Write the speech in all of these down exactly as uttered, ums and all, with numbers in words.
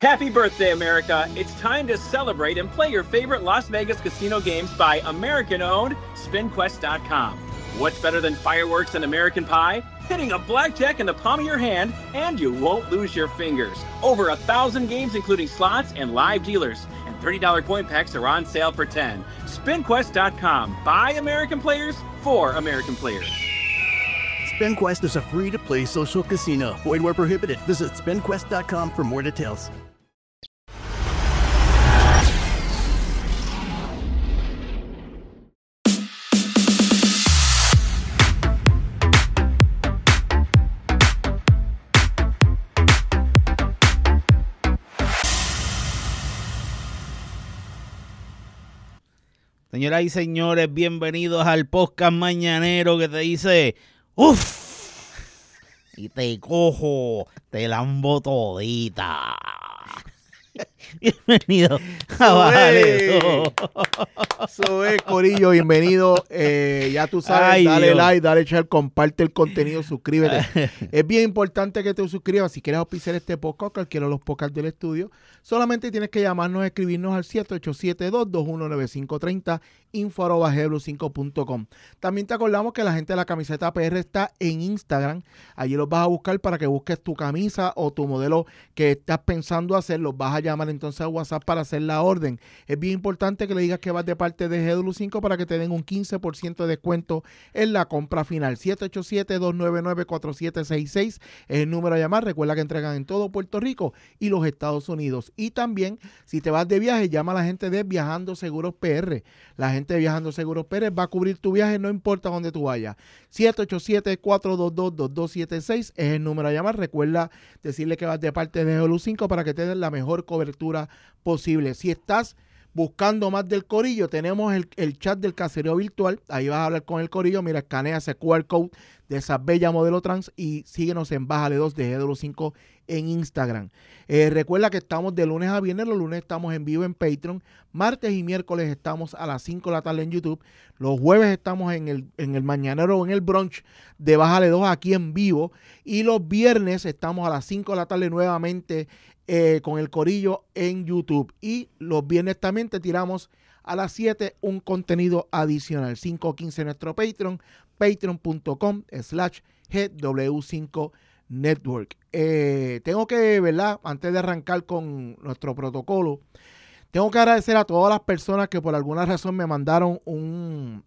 Happy birthday, America. It's time to celebrate and play your favorite Las Vegas casino games by American-owned Spin Quest dot com. What's better than fireworks and American Pie? Hitting a blackjack in the palm of your hand, and you won't lose your fingers. Over a thousand games, including slots and live dealers. And thirty dollars coin packs are on sale for ten dollars. Spin Quest dot com. By American players, for American players. SpinQuest is a free-to-play social casino. Void where prohibited. Visit Spin Quest dot com for more details. Señoras y señores, bienvenidos al podcast mañanero que te dice ¡uf! Y te cojo, te lambo todita. Bienvenido a Bájale dos. Eso es, corillo, bienvenido. Eh, ya tú sabes, Ay, dale Dios. like, dale share, comparte el contenido, suscríbete. Es bien importante que te suscribas. Si quieres auspiciar este podcast o cualquiera de los podcasts del estudio, solamente tienes que llamarnos, escribirnos al siete ocho siete, dos dos uno, nueve cinco tres cero, info arroba g blue cinco punto com. También te acordamos que la gente de la camiseta P R está en Instagram. Allí los vas a buscar para que busques tu camisa o tu modelo que estás pensando hacer. Los vas a llamar entonces a WhatsApp para hacer la orden. Es bien importante que le digas que vas de parte de G W cinco para que te den un quince por ciento de descuento en la compra final. siete ocho siete, dos nueve nueve, cuatro siete seis seis es el número a llamar. Recuerda que entregan en todo Puerto Rico y los Estados Unidos. Y también, si te vas de viaje, llama a la gente de Viajando Seguros P R. La gente de Viajando Seguros P R va a cubrir tu viaje, no importa dónde tú vayas. siete ocho siete, cuatro dos dos, dos dos siete seis es el número a llamar. Recuerda decirle que vas de parte de G W cinco para que te den la mejor cobertura posible. Si estás buscando más del corillo, tenemos el, el chat del caserío virtual. Ahí vas a hablar con el corillo. Mira, escanea ese cu erre code de esa bella modelo trans y síguenos en Bájale dos de G W cinco en Instagram. Eh, recuerda que estamos de lunes a viernes. Los lunes estamos en vivo en Patreon. Martes y miércoles estamos a las cinco de la tarde en YouTube. Los jueves estamos en el, en el mañanero o en el brunch de Bájale dos aquí en vivo. Y los viernes estamos a las cinco de la tarde nuevamente eh, con el corillo en YouTube. Y los viernes también te tiramos a las siete un contenido adicional. cinco quince nuestro Patreon, patreon punto com slash G W cinco Network. Eh, tengo que, ¿verdad? Antes de arrancar con nuestro protocolo, tengo que agradecer a todas las personas que por alguna razón me mandaron un,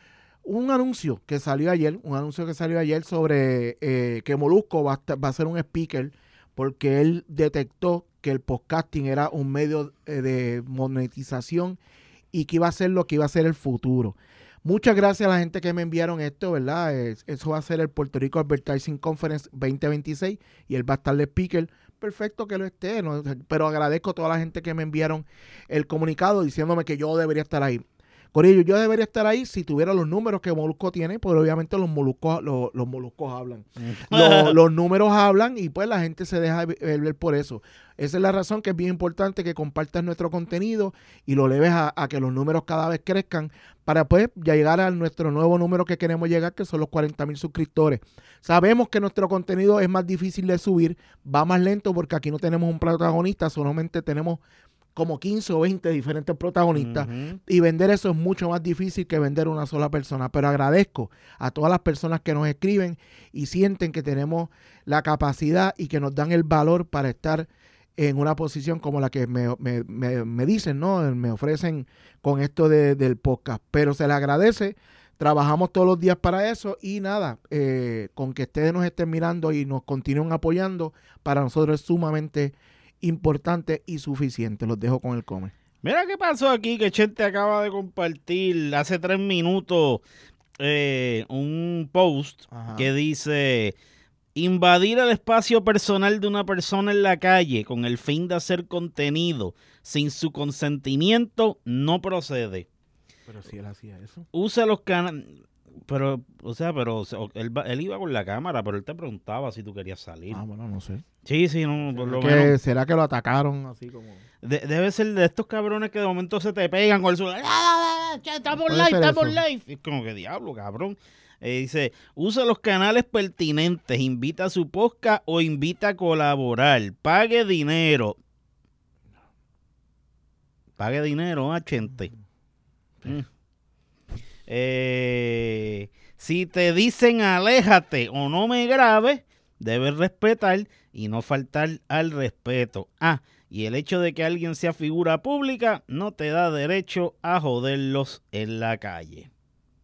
un anuncio que salió ayer, un anuncio que salió ayer sobre eh, que Molusco va a, va a ser un speaker porque él detectó que el podcasting era un medio eh, de monetización y que iba a ser lo que iba a ser el futuro. Muchas gracias a la gente que me enviaron esto, ¿verdad? Es, eso va a ser el Puerto Rico Advertising Conference veinte veintiséis y él va a estar de speaker. Perfecto que lo esté, ¿no? Pero agradezco a toda la gente que me enviaron el comunicado diciéndome que yo debería estar ahí. Corillo, yo debería estar ahí si tuviera los números que Molusco tiene, porque obviamente los moluscos, los, los moluscos hablan. los, los números hablan y pues la gente se deja ver, ver por eso. Esa es la razón que es bien importante que compartas nuestro contenido y lo leves a, a que los números cada vez crezcan para pues ya llegar a nuestro nuevo número que queremos llegar, que son los cuarenta mil suscriptores. Sabemos que nuestro contenido es más difícil de subir, va más lento porque aquí no tenemos un protagonista, solamente tenemos como quince o veinte diferentes protagonistas uh-huh. y vender eso es mucho más difícil que vender una sola persona, pero agradezco a todas las personas que nos escriben y sienten que tenemos la capacidad y que nos dan el valor para estar en una posición como la que me, me, me, me dicen, ¿no? Me ofrecen con esto de, del podcast, pero se les agradece. Trabajamos todos los días para eso y nada, eh, con que ustedes nos estén mirando y nos continúen apoyando, para nosotros es sumamente importante y suficiente. Los dejo con el come. Mira qué pasó aquí, que Chente acaba de compartir hace tres minutos eh, un post Ajá. que dice: invadir el espacio personal de una persona en la calle con el fin de hacer contenido sin su consentimiento no procede. Pero si él hacía eso. Usa los canales. Pero, o sea, pero él, él iba con la cámara, pero él te preguntaba si tú querías salir. Ah, bueno, no sé. Sí, sí, no, por lo que, menos. ¿Será que lo atacaron así como...? De, debe ser de estos cabrones que de momento se te pegan con el celular. ¡Ah, estamos live, estamos live! Es como que diablo, cabrón. Eh, dice, usa los canales pertinentes, invita a su podcast o invita a colaborar, pague dinero. Pague dinero, ¿eh, Chente? Mm. Eh, si te dicen aléjate o no me grabes, debes respetar y no faltar al respeto. Ah, y el hecho de que alguien sea figura pública no te da derecho a joderlos en la calle.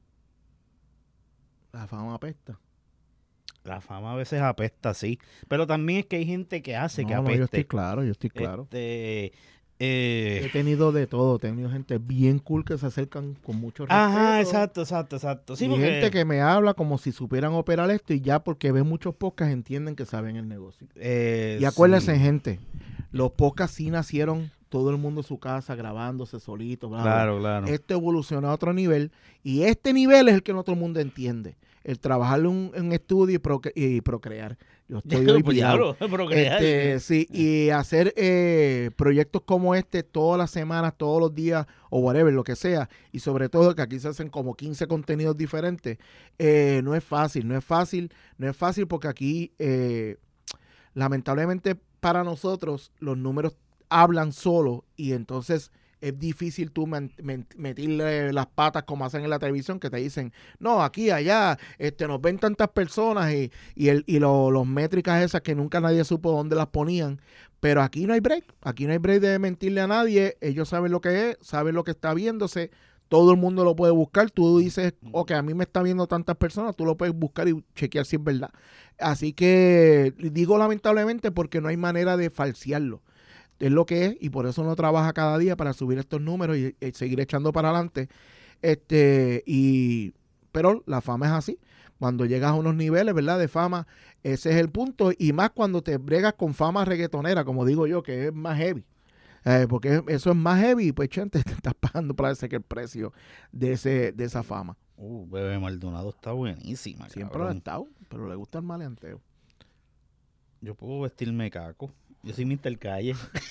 La fama apesta. La fama a veces apesta, sí. Pero también es que hay gente que hace No, que no, apeste. yo estoy claro, yo estoy claro. Este, eh, He tenido de todo, he tenido gente bien cool que se acercan con mucho respeto. Ajá, exacto, exacto, exacto. Sí, y porque... gente que me habla como si supieran operar esto y ya porque ven muchos podcasts entienden que saben el negocio. Eh, Y acuérdense, sí. gente, los podcasts sí nacieron todo el mundo en su casa grabándose solito. Bla, bla. Claro, claro. Esto evolucionó a otro nivel y este nivel es el que no todo el mundo entiende. El trabajar en un, en un estudio y, procre- y procrear. Yo estoy hoy Pues pillado. diablo, procrear. Este, sí, y hacer eh, proyectos como este todas las semanas, todos los días o whatever, lo que sea, y sobre todo que aquí se hacen como quince contenidos diferentes, eh, no es fácil, no es fácil, no es fácil porque aquí eh, lamentablemente para nosotros los números hablan solo y entonces es difícil tú man- men- meterle las patas como hacen en la televisión que te dicen, no, aquí, allá, este, nos ven tantas personas y, y, el, y lo- los métricas esas que nunca nadie supo dónde las ponían, pero aquí no hay break, aquí no hay break de mentirle a nadie, ellos saben lo que es, saben lo que está viéndose, todo el mundo lo puede buscar, tú dices, ok, a mí me está viendo tantas personas, tú lo puedes buscar y chequear si es verdad. Así que digo lamentablemente porque no hay manera de falsearlo. Es lo que es y por eso uno trabaja cada día para subir estos números y, y seguir echando para adelante. Este, y, pero la fama es así. Cuando llegas a unos niveles, ¿verdad? De fama, ese es el punto. Y más cuando te bregas con fama reggaetonera, como digo yo, que es más heavy. Eh, porque eso es más heavy, pues, gente, te estás pagando para ese que el precio de ese de esa fama. Uh, Bebé Maldonado está buenísima. Siempre lo ha cabrón. estado, pero le gusta el maleanteo. Yo puedo vestirme caco. Yo soy mister Calle.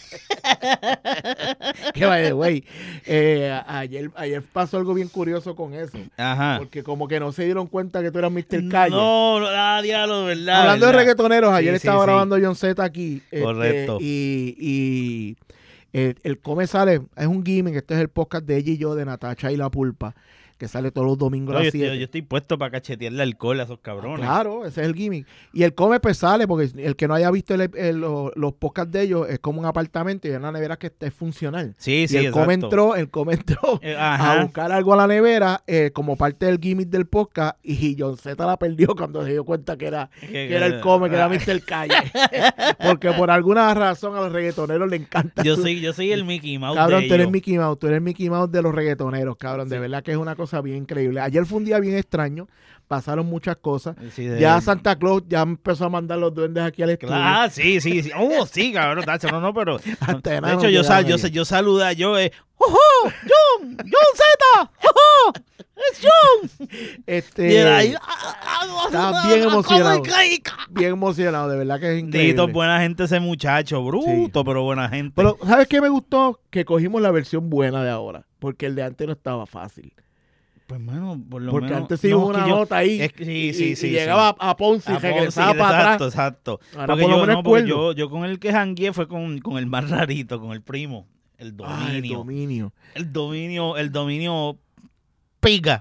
Que vaya, güey. Eh, ayer, ayer pasó algo bien curioso con eso. Ajá. Porque como que no se dieron cuenta que tú eras mister Calle. No, no, ah, diablo, ¿verdad? Hablando ¿verdad? de reggaetoneros, ayer Sí, sí, estaba sí. grabando John Z aquí. este, Correcto. y y eh, el Come sale, es un gimmick. Este es el podcast de ella y yo, de Natacha y la Pulpa, que sale todos los domingos No, a yo, las estoy, siete. yo estoy puesto para cachetearle alcohol a esos cabrones. Claro, ese es el gimmick. Y el Come pues sale, porque el que no haya visto el- el- los, los podcasts de ellos, es como un apartamento y es una nevera que es funcional. Sí, Y sí, el Come exacto. entró, el Come entró Eh, a Ajá. buscar algo a la nevera eh, como parte del gimmick del podcast y John Z la perdió cuando se dio cuenta que era, Que- que era el Come, que era mister Calle. Porque por alguna razón a los reggaetoneros le encanta. Yo su- soy, yo soy el Mickey Mouse Cabrón, de tú eres ellos. Mickey Mouse, tú eres Mickey Mouse de los reggaetoneros, cabrón. De Sí. verdad que es una cosa bien increíble. Ayer fue un día bien extraño, pasaron muchas cosas. Sí, de- Ya Santa Claus ya empezó a mandar los duendes aquí al estudio. Ah, sí, sí, sí. Oh, sí, cabrón. tacho, No, no, pero. Hasta de enanos hecho, yo, sal, llegaron yo, allí. yo saludé, yo, eh, ¡Ojo! ¡John! ¡John Z! ¡Ojo! ¡Es John! Este, Y él ahí, ah, ah, estaba ah, bien ah, emocionado. come cake. bien emocionado, de verdad que es increíble. Dito, buena gente ese muchacho, bruto, pero buena gente. Pero, ¿sabes qué me gustó? Que cogimos la versión buena de ahora, porque el de antes no estaba fácil. pues, mano, por lo Porque menos. antes sí hubo no, es que una yo- nota ahí. es que sí, y, sí, y sí, llegaba sí. a Ponce y Ah, regresaba sí, para exacto, atrás. exacto. Ahora Porque por lo yo, menos no, porque acuerdo. yo, yo con el que jangueé fue con, con el más rarito, con el primo. El Ah, el dominio. dominio. el dominio, el dominio piga.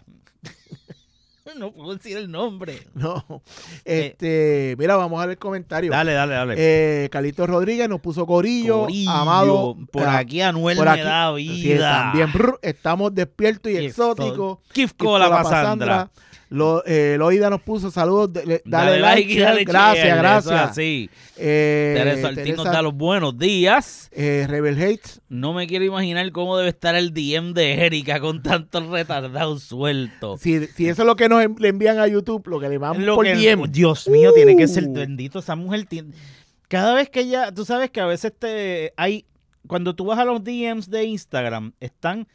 No puedo decir el nombre. No. Este, mira, vamos a ver el comentario. Dale, dale, dale. Eh, Carlitos Rodríguez nos puso Corillo, Corillo, Amado. por eh, aquí Anuel por me aquí. da Sí, vida. también. Brr, estamos despiertos y Y exóticos. Kifko la pasandra. Lo, eh, Loida nos puso saludos. de- le- dale, Dale like y dale Gracias, share, gracias. eso es así. Eh, Teresa Ortiz nos Teresa, da los buenos días. eh, Rebel Hates. No me quiero imaginar cómo debe estar el D M de Erika con tantos retardados sueltos. Si, si eso es lo que nos en- le envían a YouTube, lo que le mandamos Lo por que- D M. Dios mío, tiene que ser Uh. bendito esa mujer. tiene- Cada vez que ella, tú sabes que a veces te hay, cuando tú vas a los D Ms de Instagram, están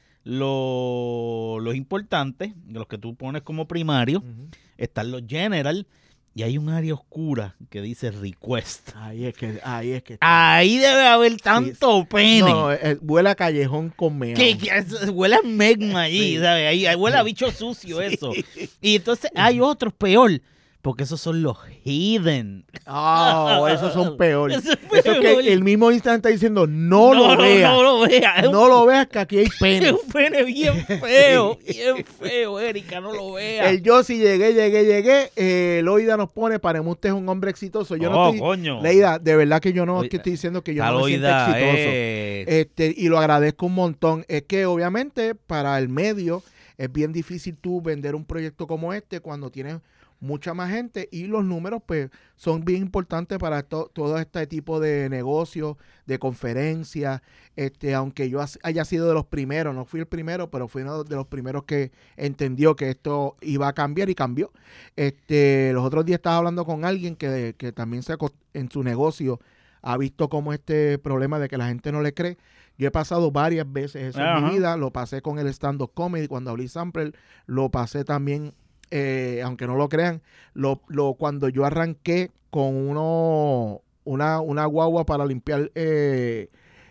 lo- los importantes, los que tú pones como primario, Ujú. están los general, y hay un área oscura que dice request. Ahí es que, ahí es que. Ahí debe haber tanto pene. No, eh, huele a callejón con meo. Que, que es- huele a megma allí, Sí. ¿sabes? Ahí, ahí huele a bicho sucio eso. Y entonces hay otros peor, porque esos son los hidden. Oh, esos son peores. Eso es Eso es peor. que el mismo Instagram está diciendo, no, no, lo veas. No lo veas. No lo veas que aquí hay Es pene. un pene bien feo, bien feo, Erika, no lo veas. El yo si llegué, llegué, llegué. Eh, Loida nos pone, paremos usted es un hombre exitoso. Yo no Oh, estoy, coño. Leida, de verdad que yo no Oye, es que estoy diciendo que yo Está no me siento Loida, exitoso. eh. Este, y lo agradezco un montón. Es que obviamente para el medio es bien difícil tú vender un proyecto como este cuando tienes mucha más gente y los números pues son bien importantes para to- todo este tipo de negocios, de conferencias, este, aunque yo has- haya sido de los primeros, no fui el primero, pero fui uno de los primeros que entendió que esto iba a cambiar y cambió. Este, los otros días estaba hablando con alguien que, que también se acos- en su negocio ha visto como este problema de que la gente no le cree. Yo he pasado varias veces eso en mi Ajá. vida, lo pasé con el stand-up comedy cuando abrí Sampler, lo pasé también, eh, aunque no lo crean, lo, lo cuando yo arranqué con uno, una, una guagua para limpiar eh,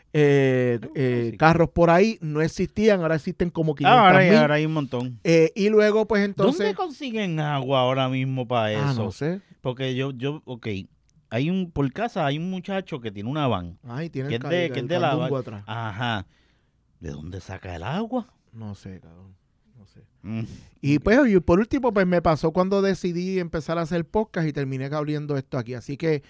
eh, eh, carros por ahí, no existían, ahora existen como Ah, quinientos ahora, hay- mil. ahora hay un montón. Eh, y luego pues entonces... ¿Dónde consiguen agua ahora mismo para eso? Ah, no sé. Porque yo, yo, ok, hay un, por casa hay un muchacho que tiene una van. Ay, tiene Que el, es de- ca- que el es de la candungo van. atrás. Ajá. ¿De dónde saca el agua? No sé, cabrón. No sé. Mm. Y pues, y por último, pues me pasó cuando decidí empezar a hacer podcast y terminé abriendo esto aquí. Así que,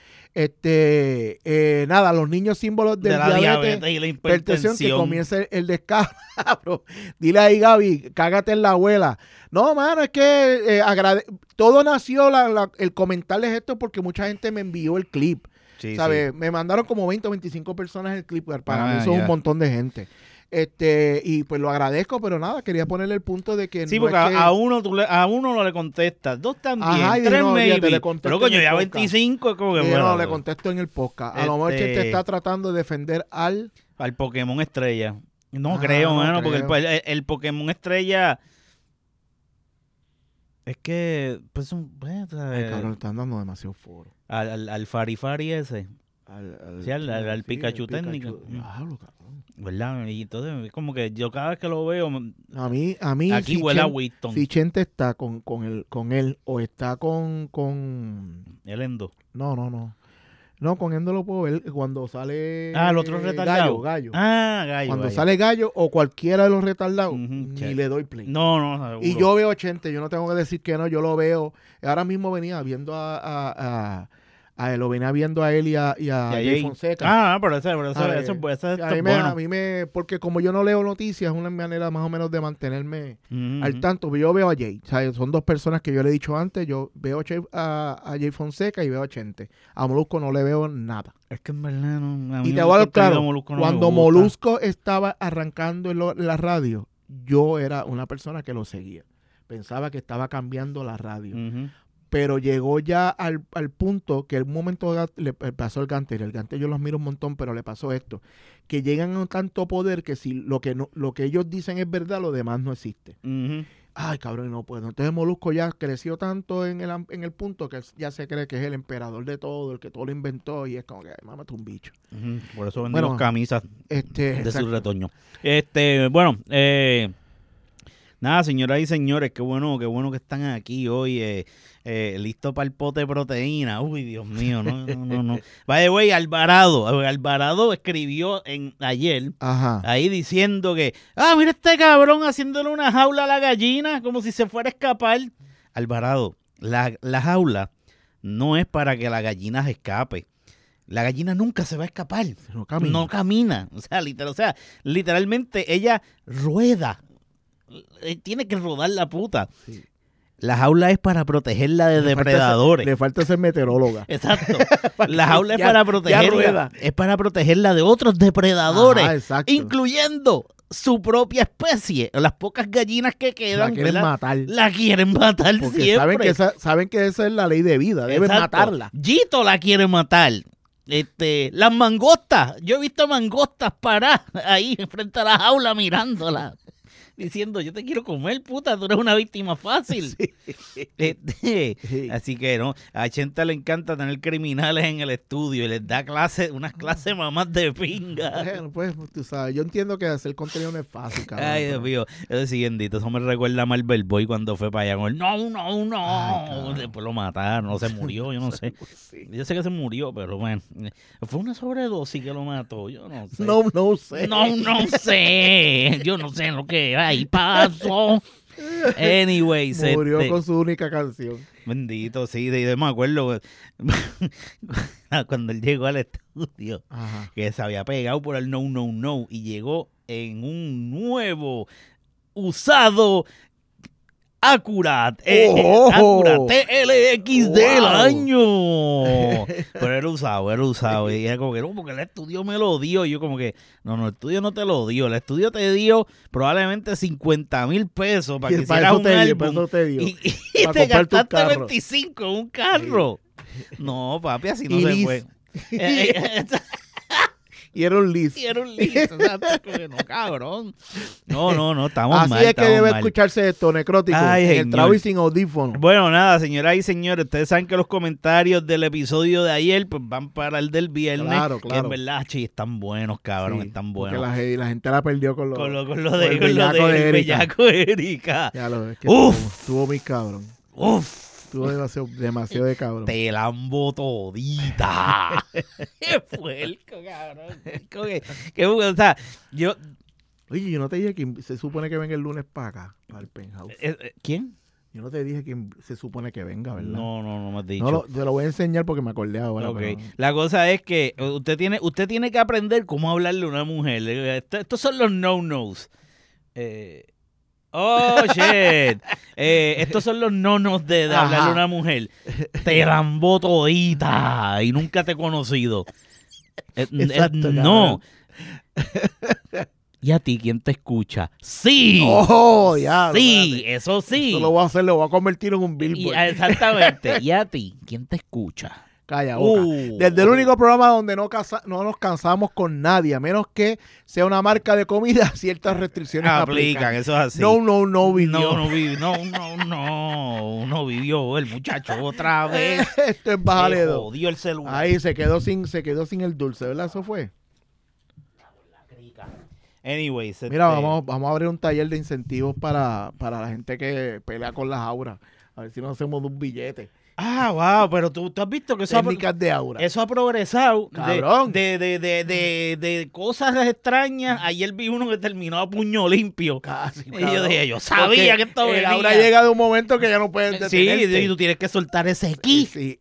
este, eh, nada, los niños símbolos del De la diabetes, diabetes y la hipertensión, que hipertensión. comience el descabro. Dile ahí, Gaby, cágate en la abuela. No, mano, es que eh, agrade- todo nació, la, la- el comentarles esto porque mucha gente me envió el clip. Sí, ¿Sabes? Me mandaron como veinte o veinticinco personas el clip. Para Ah, mí eso es ya. un montón de gente. Este, y pues lo agradezco, pero nada, quería ponerle el punto de que Sí, no porque es a, que... a uno tú le- a uno no le contestas, dos también, Ajá, y dije, tres no, olvídate, maybe. le contesto Pero coño, en el ya podcast. veinticinco es como que Eh, bueno, no, le contesto en el podcast. A lo mejor Este- Chente está tratando de defender al... al Pokémon Estrella. No Ah, creo, no mano, porque el, creo. el- el Pokémon Estrella es que pues un pues, Ay, ¿sabes? cabrón, están dando demasiado foro. al, al, al Farifari ese, Al, al- Sí, al- al- al sí, Pikachu al técnico. Diablo, cabrón. ¿verdad? Y entonces es como que yo cada vez que lo veo A mí, a mí... aquí si huele a Chen- Winston, Si Chente está con, con, el, con él o está con... con el endo. No, no, no. No, con él no lo puedo ver cuando sale... Ah, el otro eh, retardado. Gallo, gallo. Ah, gallo. Cuando gallo. sale Gallo o cualquiera de los retardados, Ujú, ni che. le doy play. No, no, seguro. Y yo veo ochenta, yo no tengo que decir que no, yo lo veo. Ahora mismo venía viendo a, a, a, a él, lo venía viendo a él y a, y a Y a Jay Jay. Fonseca. Ah, pero ese, pero ese, A ver, ese, ese, ese a, está mí me, bueno. a mí me, porque como yo no leo noticias, es una manera más o menos de mantenerme Ujú, al ujú. tanto. Yo veo a Jay, o sea, son dos personas que yo le he dicho antes, yo veo a, Jay- a, a Jay Fonseca y veo a Chente. A Molusco no le veo nada. Es que en verdad no. a mí Y te el voy a dar contenido claro, de Molusco no me cuando gusta. Molusco estaba arrancando en, lo- en la radio, yo era una persona que lo seguía. Pensaba que estaba cambiando la radio. Ujú. Pero llegó ya al, al punto que en un momento ga- le le pasó el Gantel. El Gantel yo los miro un montón, pero le pasó esto. Que llegan a tanto poder que si lo que no, lo que ellos dicen es verdad, lo demás no existe. Ujú. Ay, cabrón, no puedo. Entonces Molusco ya creció tanto en el, am- en el punto que ya se cree que es el emperador de todo, el que todo lo inventó, y es como que, mámate un bicho. Ujú. Por eso vendimos Bueno, camisas Este, de exacto. su retoño. Este, bueno, eh, nada, señoras y señores, qué bueno, qué bueno que están aquí hoy, eh, eh, listo para el pote de proteína. Uy, Dios mío, no, no, no, no. By the way, Alvarado, Alvarado escribió en ayer Ajá. ahí diciendo que, ah, mira este cabrón haciéndole una jaula a la gallina como si se fuera a escapar. Alvarado, la, la jaula no es para que la gallina se escape. La gallina nunca se va a escapar. No camina. No camina. O sea, literal, o sea, literalmente ella rueda. Eh, Tiene que rodar la puta. Sí. La jaula es para protegerla de Le falta depredadores. ser- le falta ser meteoróloga. Exacto. La jaula es Ya- para ya protegerla. rueda. Es para protegerla de otros depredadores. Ajá, exacto. Incluyendo su propia especie. Las pocas gallinas que La quedan, quieren ¿verdad? matar. La quieren matar Porque siempre. saben que, esa, saben que esa es la ley de vida. Deben Exacto. matarla. Gito la quiere matar. Este, las mangostas. Yo he visto mangostas paradas ahí frente a la jaula mirándola. diciendo, yo te quiero comer, puta, tú eres una víctima fácil. Sí. Este, sí. Así que no, a Chente le encanta tener criminales en el estudio y les da clases, unas clases mamás de pinga. Bueno, pues tú sabes, yo entiendo que hacer contenido no es fácil, cabrón. Ay, Dios mío, eso es siguiente, eso me recuerda a Marvel Boy cuando fue para allá con el no, no, no. Ay, después lo mataron, no se murió, yo no sé. Sí. Yo sé que se murió, pero bueno, fue una sobredosis que lo mató, yo no sé. No, no sé. No, no sé. Yo no sé lo que ahí pasó. Anyway, murió este, con su única canción. Bendito, sí, de, de, me acuerdo cuando él llegó al estudio, ajá, que se había pegado por el no, no, no, y llegó en un nuevo, usado Acura, eh, oh, Acura T L X del wow. año. Pero era usado, era usado. Y era como que no, porque el estudio me lo dio. Y yo como que, no, no, el estudio no te lo dio. El estudio te dio probablemente cincuenta mil pesos para que hicieras un álbum. Te dio, y y, y te gastaste veinticinco en un carro. Sí. No, papi, así no y se lis- fue. Y era un list. Y era un list. O sea, no, cabrón. No, no, no, estamos Así mal. Así es que debe mal. escucharse esto, Necrótico. Ay, en señor. el Travis sin audífono. Bueno, nada, señoras y señores, ustedes saben que los comentarios del episodio de ayer pues van para el del viernes. Claro, claro. Que en verdad, chi, están buenos, cabrón, sí, están buenos. Porque la, la gente la perdió con lo, con lo, con lo de, con con lo de, de bellaco de Erika. Ya lo ves. Que Uf. Estuvo, estuvo muy cabrón. Uf. Estuvo demasiado, demasiado de cabrón. Te la embotodita. Qué puerco, cabrón. Que, que, o sea, yo... Oye, yo no te dije que se supone que venga el lunes para acá, para el penthouse. ¿Quién? Yo no te dije que se supone que venga, ¿verdad? No, no, no me has dicho. No, lo, te lo voy a enseñar porque me acordé ahora. Okay. Pero... La cosa es que usted tiene, usted tiene que aprender cómo hablarle a una mujer. Esto, estos son los no-nos. Eh... Oh, shit. Eh, estos son los nonos de, de hablarle a una mujer. Te rambo todita y nunca te he conocido. Eh, Exacto, eh, no. ¿Y a ti quién te escucha? ¡Sí! ¡Oh, ya! Sí, espérate. eso sí. Eso lo voy a hacer, lo voy a convertir en un billboard. Y, exactamente. ¿Y a ti quién te escucha? Calla boca. Uh, Desde el único programa donde no, casa, no nos cansamos con nadie, a menos que sea una marca de comida, ciertas restricciones aplican. aplican. Eso es así. No, no, no vivió. No, no vivió. No, no, no. No vivió el muchacho otra vez. Esto es bájale dos. Jodió el celular. Ahí se quedó sin, se quedó sin el dulce, ¿verdad? Eso fue. Anyways, Mira, este... vamos, vamos a abrir un taller de incentivos para, para la gente que pelea con las auras. A ver si nos hacemos de un billete. Ah, wow, pero tú, tú has visto que eso Técnicas ha, de aura. Eso ha progresado. Cabrón. De, de, de, de, de, de cosas extrañas. Ayer vi uno que terminó a puño limpio. Casi, y yo dije, yo sabía Porque que esto venía. El aura llega de un momento que ya no pueden detenerte. Sí, y tú tienes que soltar ese ki. Sí.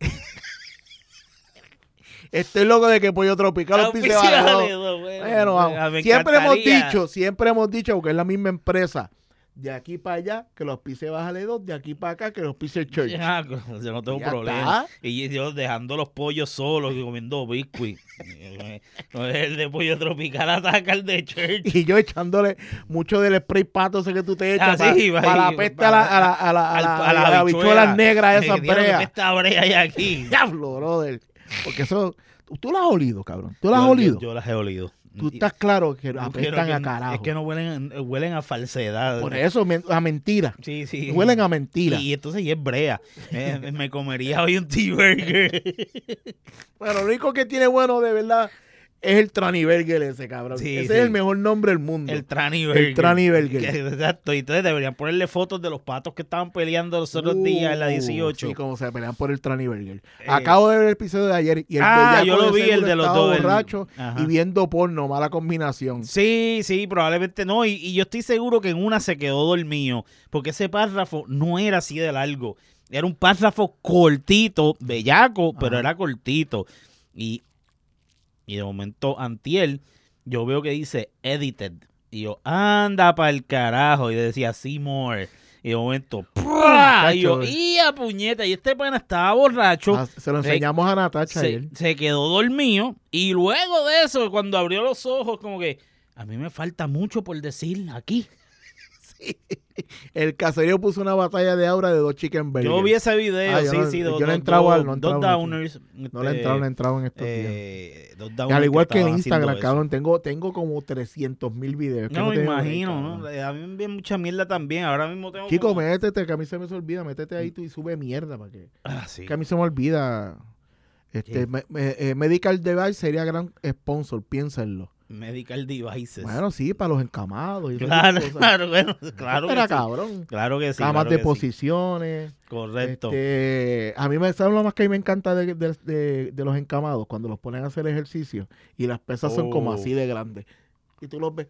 Estoy loco de que Pollo Tropical auspice Valedor. Bueno, vamos. Siempre hemos dicho, siempre hemos dicho, porque es la misma empresa. De aquí para allá, que los pise Bájale dos, de aquí para acá, que los pise Church. Ya, yo no tengo problema. Está. Y yo dejando los pollos solos y comiendo biscuit. No es el de Pollo Tropical, ataca el de Church. Y yo echándole mucho del spray pato ese que tú te echas ah, sí, para, para la peste a la, a la, a la, a la, a la, a la habichuelas negras, esas breas. Esta brea hay aquí. Diablo, brother. Porque eso, tú las has olido, cabrón. ¿Tú las has olido? Yo, yo las he olido. Tú estás claro que apestan que, a carajo. Es que no huelen, huelen a falsedad. Por eso, a mentira. Sí, sí. Huelen a mentira. Y, y entonces y es brea. eh, me comería hoy un T-Burger. Bueno, lo único que tiene bueno de verdad es el Trani Burger ese, cabrón. Sí, ese sí. es el mejor nombre del mundo. El Trani Burger. El Trani Burger. Que, exacto. Y entonces deberían ponerle fotos de los patos que estaban peleando los otros uh, días en la dieciocho. Sí, como se pelean por el Trani Burger. Eh. Acabo de ver el episodio de ayer y el ah, yo lo vi, el de los dos. borracho el... y viendo porno, mala combinación. Sí, sí, probablemente no. Y, y yo estoy seguro que en una se quedó dormido. Porque ese párrafo no era así de largo. Era un párrafo cortito, bellaco, pero Ajá. era cortito. Y... Y de momento, antier, yo veo que dice edited. Y yo, anda pa'l carajo. Y decía, see more. Y de momento, ¡pua! Y yo, ¡y a puñeta! Y este pana estaba borracho. Ah, se lo enseñamos se, a Natacha. Se, se quedó dormido. Y luego de eso, cuando abrió los ojos, como que, a mí me falta mucho por decir aquí. El caserío puso una batalla de aura de dos chicken burgers. Yo vi ese video, Ah, yo sí, no- sí. yo Dos, no he dos- entrado al- no he dos entrado al- downers. No le entraron, no entraron en estos días. eh, dos Y downers al igual que en estaban Instagram, haciendo cabrón, tengo, tengo como trescientos mil videos. que eso. No, me tengo break, imagino, cabrón. ¿no? A mí me envían mucha mierda también. Ahora mismo tengo Chico, como- métete, que a mí se me olvida, métete ahí tú y sube mierda para que... Ah, sí. Que a mí se me olvida. Este, ¿Qué? me- me- eh, Medical Device sería gran sponsor, piénsenlo. Medical devices. Bueno, sí, para los encamados. Y esas claro, cosas. claro, bueno, claro que Era sí. cabrón. Claro que sí. Camas claro de que sí. posiciones. Correcto. Este, a mí me sabe lo más que a mí me encanta de, de- de- de los encamados, cuando los ponen a hacer ejercicio y las pesas son como Oh. así de grandes. Y tú los ves.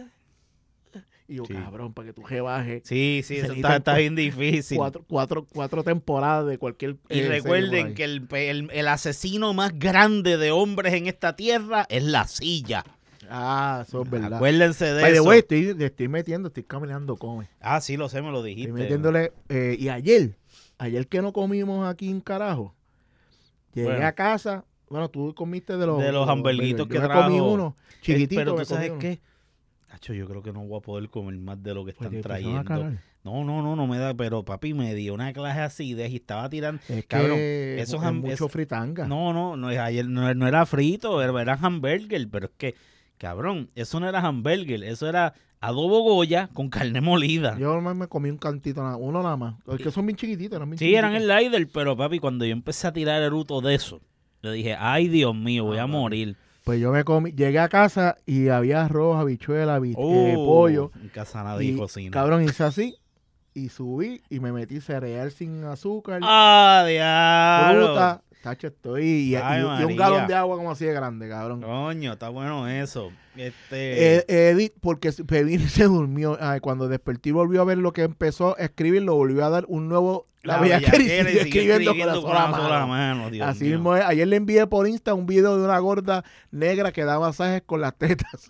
Y yo, Sí. cabrón, para que tú rebajes Sí, sí, Se eso necesitan está, está cu- bien difícil. cuatro, cuatro, cuatro temporadas de cualquier. Y eh, serie por recuerden ahí. que el, el, el asesino más grande de hombres en esta tierra es la silla. Ah, eso es verdad. Acuérdense de By the eso. way, estoy, le estoy metiendo, estoy caminando, come. Ah, sí, lo sé, me lo Estoy dijiste. metiéndole. eh, y ayer, ayer que no comimos aquí en carajo, llegué Bueno. a casa. Bueno, tú comiste de los, De los hamburguitos que yo me comí trajo. uno, chiquitito. Pero me tú sabes comí uno. qué, Hacho, yo creo que no voy a poder comer más de lo que Pues están te empezaron a trayendo. cagar. No, no, no, no me da, pero papi me dio una clase así de y estaba tirando. Es Cabrón, que esos es ham- mucho es- fritanga. No, no, no, ayer no, no era frito, era, era hamburger, pero es que, cabrón, eso no era hamburger, eso era adobo Goya con carne molida. Yo nomás me comí un cantito, nada- uno nada más. Es que son bien chiquititos, eran bien Sí, eran chiquititos. el Lidl, pero papi, cuando yo empecé a tirar eruto de eso, yo dije, ay, Dios mío, voy Ah, a papi. morir. Pues yo me comí, llegué a casa y había arroz, habichuela, vi- Oh, eh, pollo. En casa nadie Y, cocina. cabrón, hice así y subí y me metí cereal sin azúcar, Ah, diablo. fruta. Tacho, estoy. Y, Ay, y- y un María. galón de agua como así de grande, cabrón. Coño, está bueno eso. Este. Eh, Edith, porque se- Pevin se durmió. Ay, cuando despertó y volvió a ver lo que empezó a escribir, lo volvió a dar un nuevo. La, bellaquera y bellaquera siguió y sigue escribiendo con la sola mano. mano, Dios Así mío. mismo es. Ayer le envié por Insta un video de una gorda negra que da masajes con las tetas.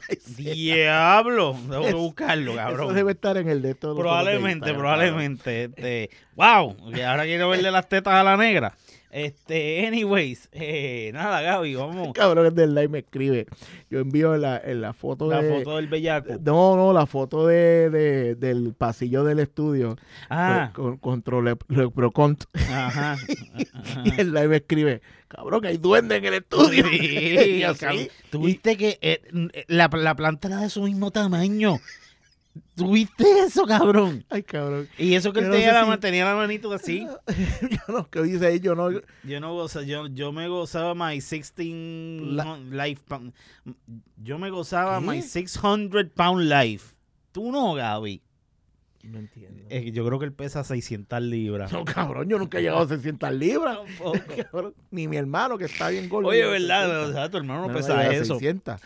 Diablo. Tengo que Eso- buscarlo, Eso cabrón. debe estar en el de todos los Probablemente, fotos de probablemente. Este, wow, y ahora quiero verle las tetas a la negra. Este, anyways, eh, nada, Gaby, vamos. Cabrón, el del live me escribe. Yo envío la, en la foto La de. foto del bellaco. No, no, la foto de, de- del pasillo del estudio. Ah, Con, control le, le- pero con- ajá. ajá. Y el live me escribe, cabrón, que hay duende en el estudio. Sí, Y así. cabrón. Tuviste que eh, la, la planta era de su mismo tamaño. ¿Tuviste eso, cabrón? Ay, cabrón. Y eso que Yo él no tenía, sé la, si- ma- tenía la manito así. Yo no, ¿qué dice ahí? Yo no. Yo no goza, yo, yo me gozaba my sixteen La- no, life pound. Yo me gozaba ¿Qué? my six hundred pound life. Tú no, Gaby. No entiendo. Eh, yo creo que él pesa seiscientas libras. No, cabrón, yo nunca he llegado a seiscientas libras. Tampoco. Cabrón, ni mi hermano, que está bien gordo. Oye, llega a ¿verdad? seiscientas. O sea, tu hermano no, No, pesa llega a eso. seiscientas.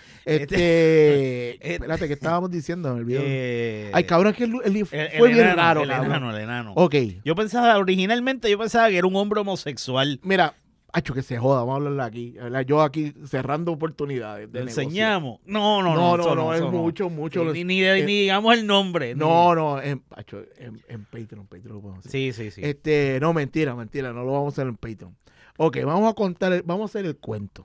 Este- Este. Espérate, ¿qué estábamos diciendo? Me olvidó. Eh, Ay, cabrón, es que el, el- el- fue el bien enano, raro, el cabrón. enano, el enano. Ok, Yo pensaba, originalmente yo pensaba que era un hombre homosexual. mira, hacho, que se joda, vamos a hablarle aquí. ¿Verdad? Yo aquí cerrando oportunidades. De ¿Le negocio. enseñamos? No, no, No, no. no, eso no, es eso mucho, mucho. Ni, ni, ni- eh, ni digamos el nombre. No, no, en, hacho, en, en Patreon, Patreon lo podemos hacer. Sí, sí, sí. Este, no, mentira, mentira, no lo vamos a hacer en Patreon. Ok, vamos a contar, el- vamos a hacer el cuento.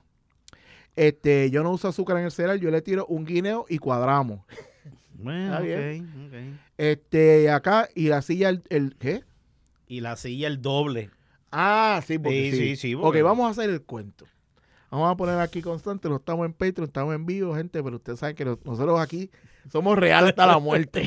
Este, yo no uso azúcar en el cereal, yo le tiro un guineo y cuadramos. Bueno, Está ok, bien. ok. Este, acá, y la silla, el, el- ¿qué? Y la silla el doble. Ah, sí, porque Sí, sí. sí, sí, porque- Ok, vamos a hacer el cuento. Vamos a poner aquí constante, no estamos en Patreon, estamos en vivo, gente, pero ustedes saben que nos- nosotros aquí somos reales hasta la muerte.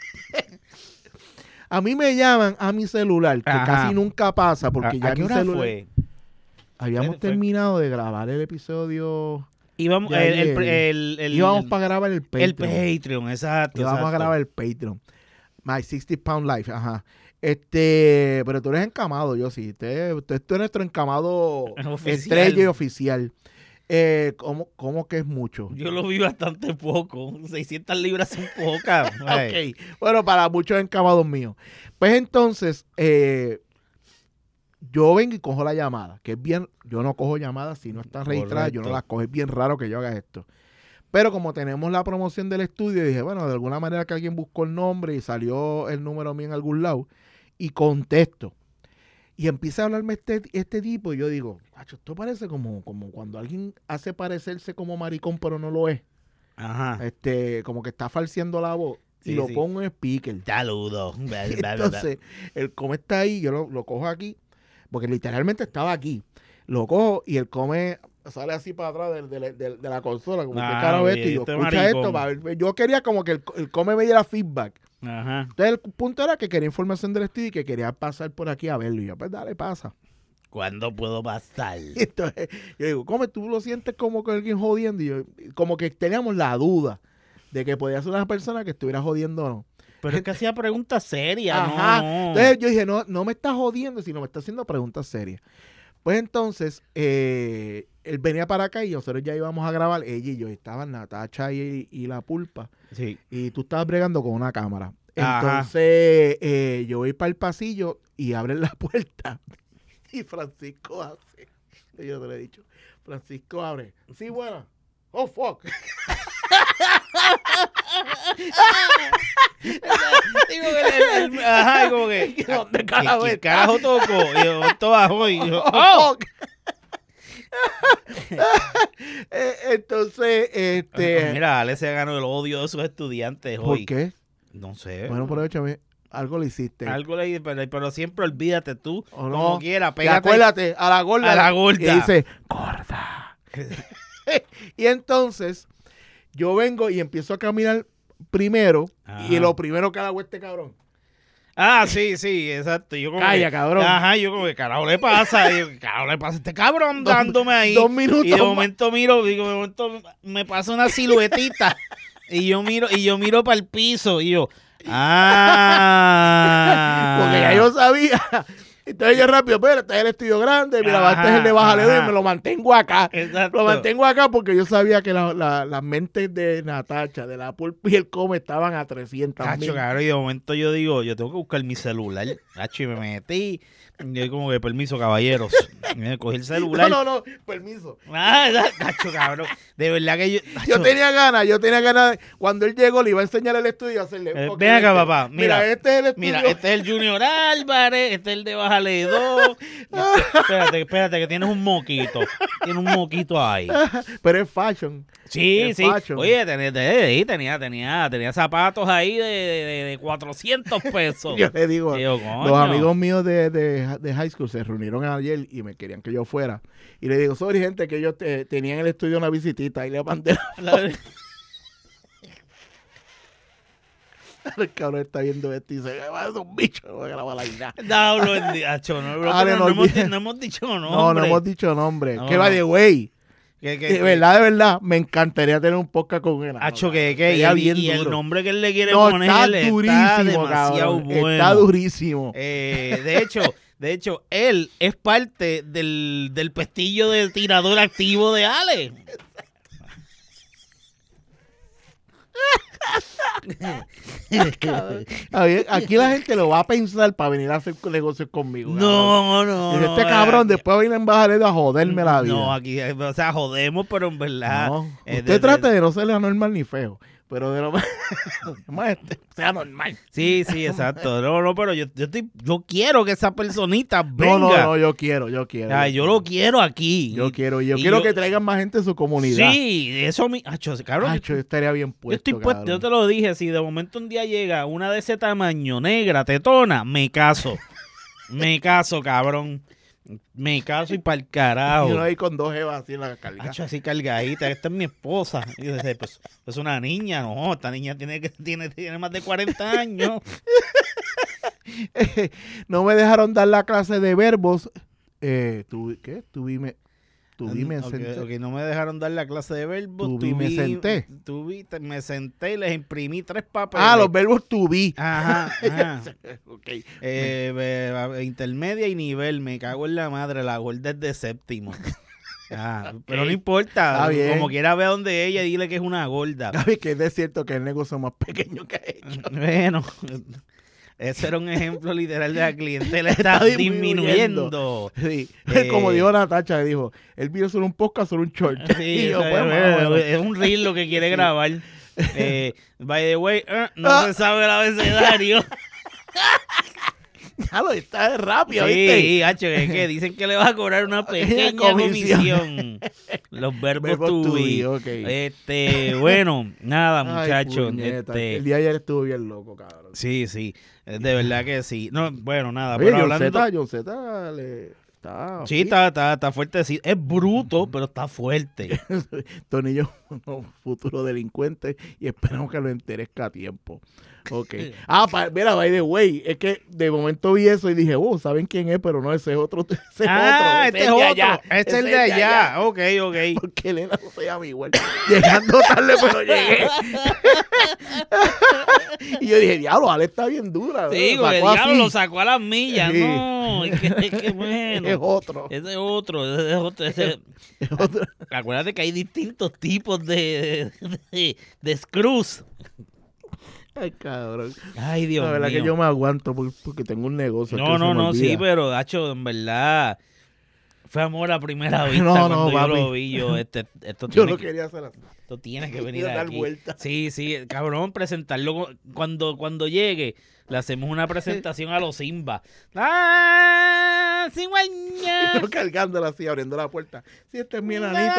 A mí me llaman a mi celular, que Ajá. casi nunca pasa, porque ¿A- ya ¿A qué mi hora celular... fue? Habíamos Fue- fue- terminado de grabar el episodio. Íbamos, Ya el, el, ayer. el, el- Íbamos el- para grabar el Patreon. el Patreon, exacto. Íbamos a exacto. grabar el Patreon. My sixty pound life, ajá. Este, pero tú eres encamado, yo sí. Usted, usted, tú eres nuestro encamado Oficial. estrella y oficial. Eh, ¿cómo, ¿Cómo que es mucho? Yo lo vi bastante poco. seiscientas libras son pocas. Ay. Ok. Bueno, para muchos encamados míos. Pues entonces, eh, yo vengo y cojo la llamada, que es bien, yo no cojo llamadas si no están registradas, yo no Correcto. las cojo, es bien raro que yo haga esto. Pero como tenemos la promoción del estudio, dije, bueno, de alguna manera que alguien buscó el nombre y salió el número mío en algún lado, y contesto. Y empieza a hablarme este, este tipo, y yo digo, macho, esto parece como, como cuando alguien hace parecerse como maricón, pero no lo es. Ajá. Este, como que está falseando la voz. y sí, lo sí. pongo en speaker. Saludos. Entonces, el come está ahí, yo lo, lo cojo aquí, porque literalmente estaba aquí. Lo cojo y el come sale así para atrás de, de, de, de la consola, como Ah, que carajo oye, esto, y yo este escucha maricón. esto, para ver. Yo quería como que el, el come me diera feedback. Ajá. Entonces el punto era que quería información del estudio y que quería pasar por aquí a verlo. Y yo, pues dale, pasa. ¿Cuándo puedo pasar? Y entonces yo digo, come, tú lo sientes como que alguien jodiendo. Y yo, como que teníamos la duda de que podía ser una persona que estuviera jodiendo o no. Pero es que hacía preguntas serias, Ajá. no. Entonces yo dije, no, no me está jodiendo, sino me está haciendo preguntas serias. Pues entonces, eh, él venía para acá y nosotros ya íbamos a grabar. Ella y yo estaban, Natacha y, y la pulpa. Sí. Y tú estabas bregando con una cámara. Ajá. Entonces, eh, yo voy para el pasillo y abren la puerta. Y Francisco hace. Yo te lo he dicho. Francisco abre. Sí, buena. Oh, fuck. Digo que el, el, ajá, como que. ¿Dónde carajo ¿Qué, qué está? carajo toco? Y yo, esto bajó y yo, Oh, ¡oh! fuck. Eh, Entonces, este. Mira, Ale se ganó el odio de sus estudiantes ¿Por hoy. qué? No sé. Bueno, pero échame, algo le hiciste. Algo le pero, pero siempre olvídate tú, O no. como quiera, Y pégate. acuérdate, a la gorda. A la gorda. Y dice, gorda. Y entonces, yo vengo y empiezo a caminar primero. Ajá. Y lo primero que hago este cabrón. Ah, sí, sí, exacto. Yo como Calla, que, cabrón. Ajá, yo como que carajo le pasa. Y yo, ¿qué carajo le pasa a este cabrón Dos- dándome ahí? dos minutos Y de más. momento miro, digo, de momento me pasa una siluetita. y yo miro, y yo miro para el piso. Y yo, ah. Porque ya yo sabía. Entonces yo rápido, pero este es el estudio grande, mira, Ajá, este es el de Bájale dos, y ajá. me lo mantengo acá. Exacto. Lo mantengo acá porque yo sabía que la- la- las mentes de Natacha, de la pulpa y el come estaban a trescientos Cacho, mil. cabrón, y de momento yo digo, yo tengo que buscar mi celular. Cacho, y me metí. Y yo como que, permiso, caballeros. Y me cogí el celular. No, no, no, permiso. Ah, cacho, cabrón. De verdad que yo... Yo cacho, tenía ganas, yo tenía ganas. de- Cuando él llegó, le iba a enseñar el estudio y hacerle. Eh, ok, ven acá, este, papá, mira, este es el estudio. Mira, este es el Junior Álvarez, este es el de Bájale dos. Espérate, espérate, que tienes un moquito. Tienes un moquito ahí. Pero es fashion. Sí, Es sí. fashion. Oye, tenía, tenía, tenía, tenía, tenía zapatos ahí de, de, de cuatrocientos pesos. Yo le digo, Y yo, coño. los amigos míos de, de, de high school se reunieron ayer y me querían que yo fuera. Y le digo, sorry, gente, que ellos te- tenían en el estudio una visitita y le mandé la foto. El cabrón está viendo esto y dice, "Va, es un bicho, no voy a grabar ahí nada". No, lo endiacho, no, bro, Ale, pero no no, hemos, olvide- di- no hemos dicho nombre. No, no hemos dicho nombre. No, que va no. de güey. Que, que, De que- verdad, de verdad, me encantaría tener un podcast con él. Hacho, que, que, y, Sería el, bien y el duro. nombre que él le quiere No, poner está está durísimo, demasiado cabrón. bueno. Está durísimo. Eh, de hecho, de hecho, él es parte del, del pestillo de tirador activo de Ale. A ver, aquí la gente lo va a pensar para venir a hacer negocios conmigo. cabrón. No, no. Dice, no, este cabrón eh, después viene en Bajaredo a joderme la vida. No, aquí, eh, o sea, jodemos, pero en verdad. No, eh, usted de- trate de- de no ser anormal ni feo, pero de lo más, más este, sea normal. Sí, sí, exacto. No, no, pero yo, yo, estoy, yo quiero que esa personita venga. No, no, no, yo quiero, yo quiero. Ay, yo lo quiero aquí. Yo quiero, y yo y quiero yo- que traigan más gente de su comunidad. Sí, eso mi. Acho, cabrón, Acho, yo estaría bien yo puesto, estoy puesto, yo cabrón. te lo dije, si de momento un día llega una de ese tamaño, negra, tetona, me caso. me caso, cabrón. Me caso y para el carajo. Y uno ahí con dos evas así en la carga. Acho, así cargadita, esta es mi esposa. Y yo decía, pues, es una niña, no, esta niña tiene que tiene, tiene más de cuarenta años. No me dejaron dar la clase de verbos. Eh, tu, ¿Qué? Tuvime, tuvime, Ok, senté. ok, no me dejaron dar la clase de verbos. Tuví, me senté. tuví, te- me senté y les imprimí tres papeles. Ah, los verbos to be. Ajá, ajá. Ok. Eh, eh, intermedia y nivel, me cago en la madre, la gorda es de séptimo. Ah, pero no importa, Está bien. como quiera ve a donde ella y dile que es una gorda. Gaby, que es cierto que es el negocio más pequeño que he hecho. Bueno, ese era un ejemplo literal de la clientela está, Está disminuyendo. Sí. Eh, Como dijo Natacha, dijo, él vio solo un podcast, solo un short. Sí, Y yo, o sea, pues, bueno, más bueno. es un reel lo que quiere grabar. Eh, by the way, eh, no Ah. se sabe el abecedario. Ya lo está rápido, sí, ¿viste? Sí, hacho, es que dicen que le vas a cobrar una pequeña comisión. comisión. Los verbos Verbos to to be. be, ok. Este, bueno, nada, muchachos. Ay, puñeta, Este, el día de ayer estuvo bien loco, cabrón. sí, sí, de verdad que sí. No, bueno, nada, Oye, pero John hablando... Zeta, John Zeta le... Está Sí, está, está, está fuerte. Sí. Es bruto, pero está fuerte. Tonillo, un futuro delincuente y esperamos que lo enterezca a tiempo. Ok. Ah, pa, mira, by the way, es que de momento vi eso y dije, oh, ¿saben quién es? Pero no, ese es otro. Ese ah, es otro. este es otro. Allá. Este es el de allá. allá. Ok, ok. Porque Elena no se llama igual. Llegando tarde, pero llegué. Y yo dije, diablo, Ale está bien dura. Sí, el diablo lo sacó a las millas. Sí. No, es que, es que bueno. Es otro. Ese es otro. Ese es otro. Ese... es otro. Acuérdate que hay distintos tipos de, de, de screws. Ay, cabrón. Ay, Dios mío. La verdad mío. que yo me aguanto porque, porque tengo un negocio. No, no, no, sí, pero, Hacho, en verdad, fue amor a primera vista no, cuando no, yo papi. lo vi. Yo, este, esto yo lo que, quería hacer así. Esto tiene que venir dar aquí. Vuelta. Sí, sí, cabrón, presentarlo. Cuando, cuando llegue, le hacemos una presentación a los Simba. ¡Ah! ¡Cigüeña! Yo cargándola así, abriendo la puerta. Sí, este es mi enanito.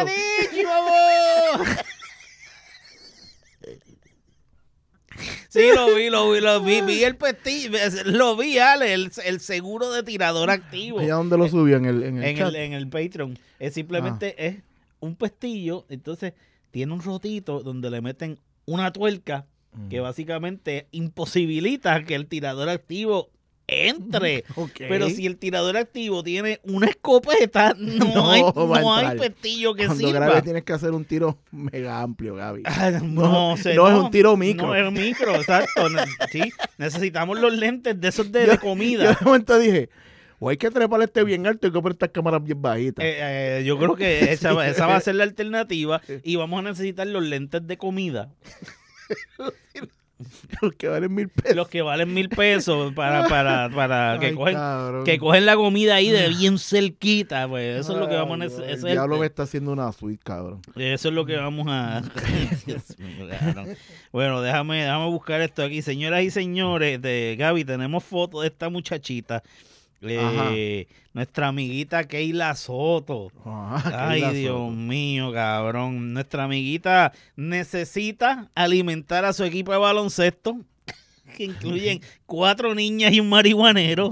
Sí, lo vi, lo vi, lo vi, vi el pestillo, lo vi, Ale, el, el seguro de tirador activo. ¿Y a dónde lo subió? ¿En el, en el en chat? El, en el Patreon. Es simplemente ah. es un pestillo, entonces tiene un rotito donde le meten una tuerca mm. que básicamente imposibilita que el tirador activo entre. Okay. Pero si el tirador activo tiene una escopeta, no, no hay, no hay pestillo que Cuando sirva. Grave tienes que hacer un tiro mega amplio, Gaby. Ah, no, no, sé, no, no es un tiro micro. No es micro, exacto. Sí, necesitamos los lentes de esos de, yo, de comida. Yo de momento dije, o hay que trepar este bien alto y hay que poner estas cámaras bien bajitas. Eh, eh, yo creo que esa, sí. esa va a ser la alternativa y vamos a necesitar los lentes de comida. Los que valen mil pesos. Los que valen mil pesos para, para, para Ay, que, cogen, que cogen la comida ahí de bien cerquita. Pues eso Ay, es lo que vamos a necesitar. El diablo me está haciendo una suite, cabrón. Eso es lo que vamos a... Bueno, déjame, déjame buscar esto aquí. Señoras y señores, de Gaby, tenemos fotos de esta muchachita. Eh, nuestra amiguita Keila Soto. Ajá, Ay, Keila Dios Soto. mío, cabrón. Nuestra amiguita necesita alimentar a su equipo de baloncesto, que incluyen cuatro niñas y un marihuanero.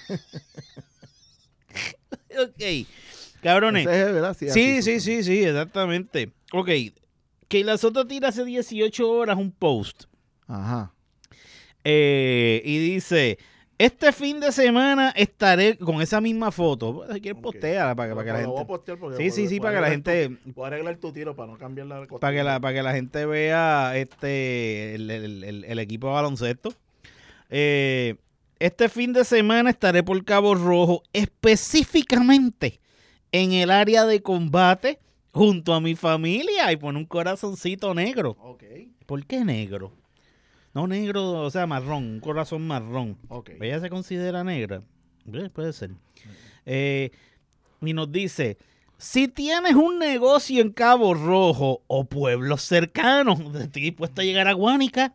Ok, cabrones. Es, ¿verdad? Sí, sí, sí, sí, sí, exactamente. Ok, Keila Soto tira hace dieciocho horas un post. Ajá. Eh, y dice... Este fin de semana estaré con esa misma foto. Si quieres, okay. Postéala para, para que la gente. Voy a postear porque sí, sí, sí, para que la gente. Voy a arreglar tu tiro para no cambiar la para que la Para que la gente vea este el, el, el, el equipo de baloncesto. Eh, este fin de semana estaré por Cabo Rojo, específicamente en el área de combate, junto a mi familia. Y pone un corazoncito negro. Okay. ¿Por qué negro? No negro, o sea, marrón, un corazón marrón. Okay. ¿Ella se considera negra? Eh, puede ser. Eh, y nos dice, si tienes un negocio en Cabo Rojo o pueblos cercanos, estoy dispuesto a llegar a Guánica,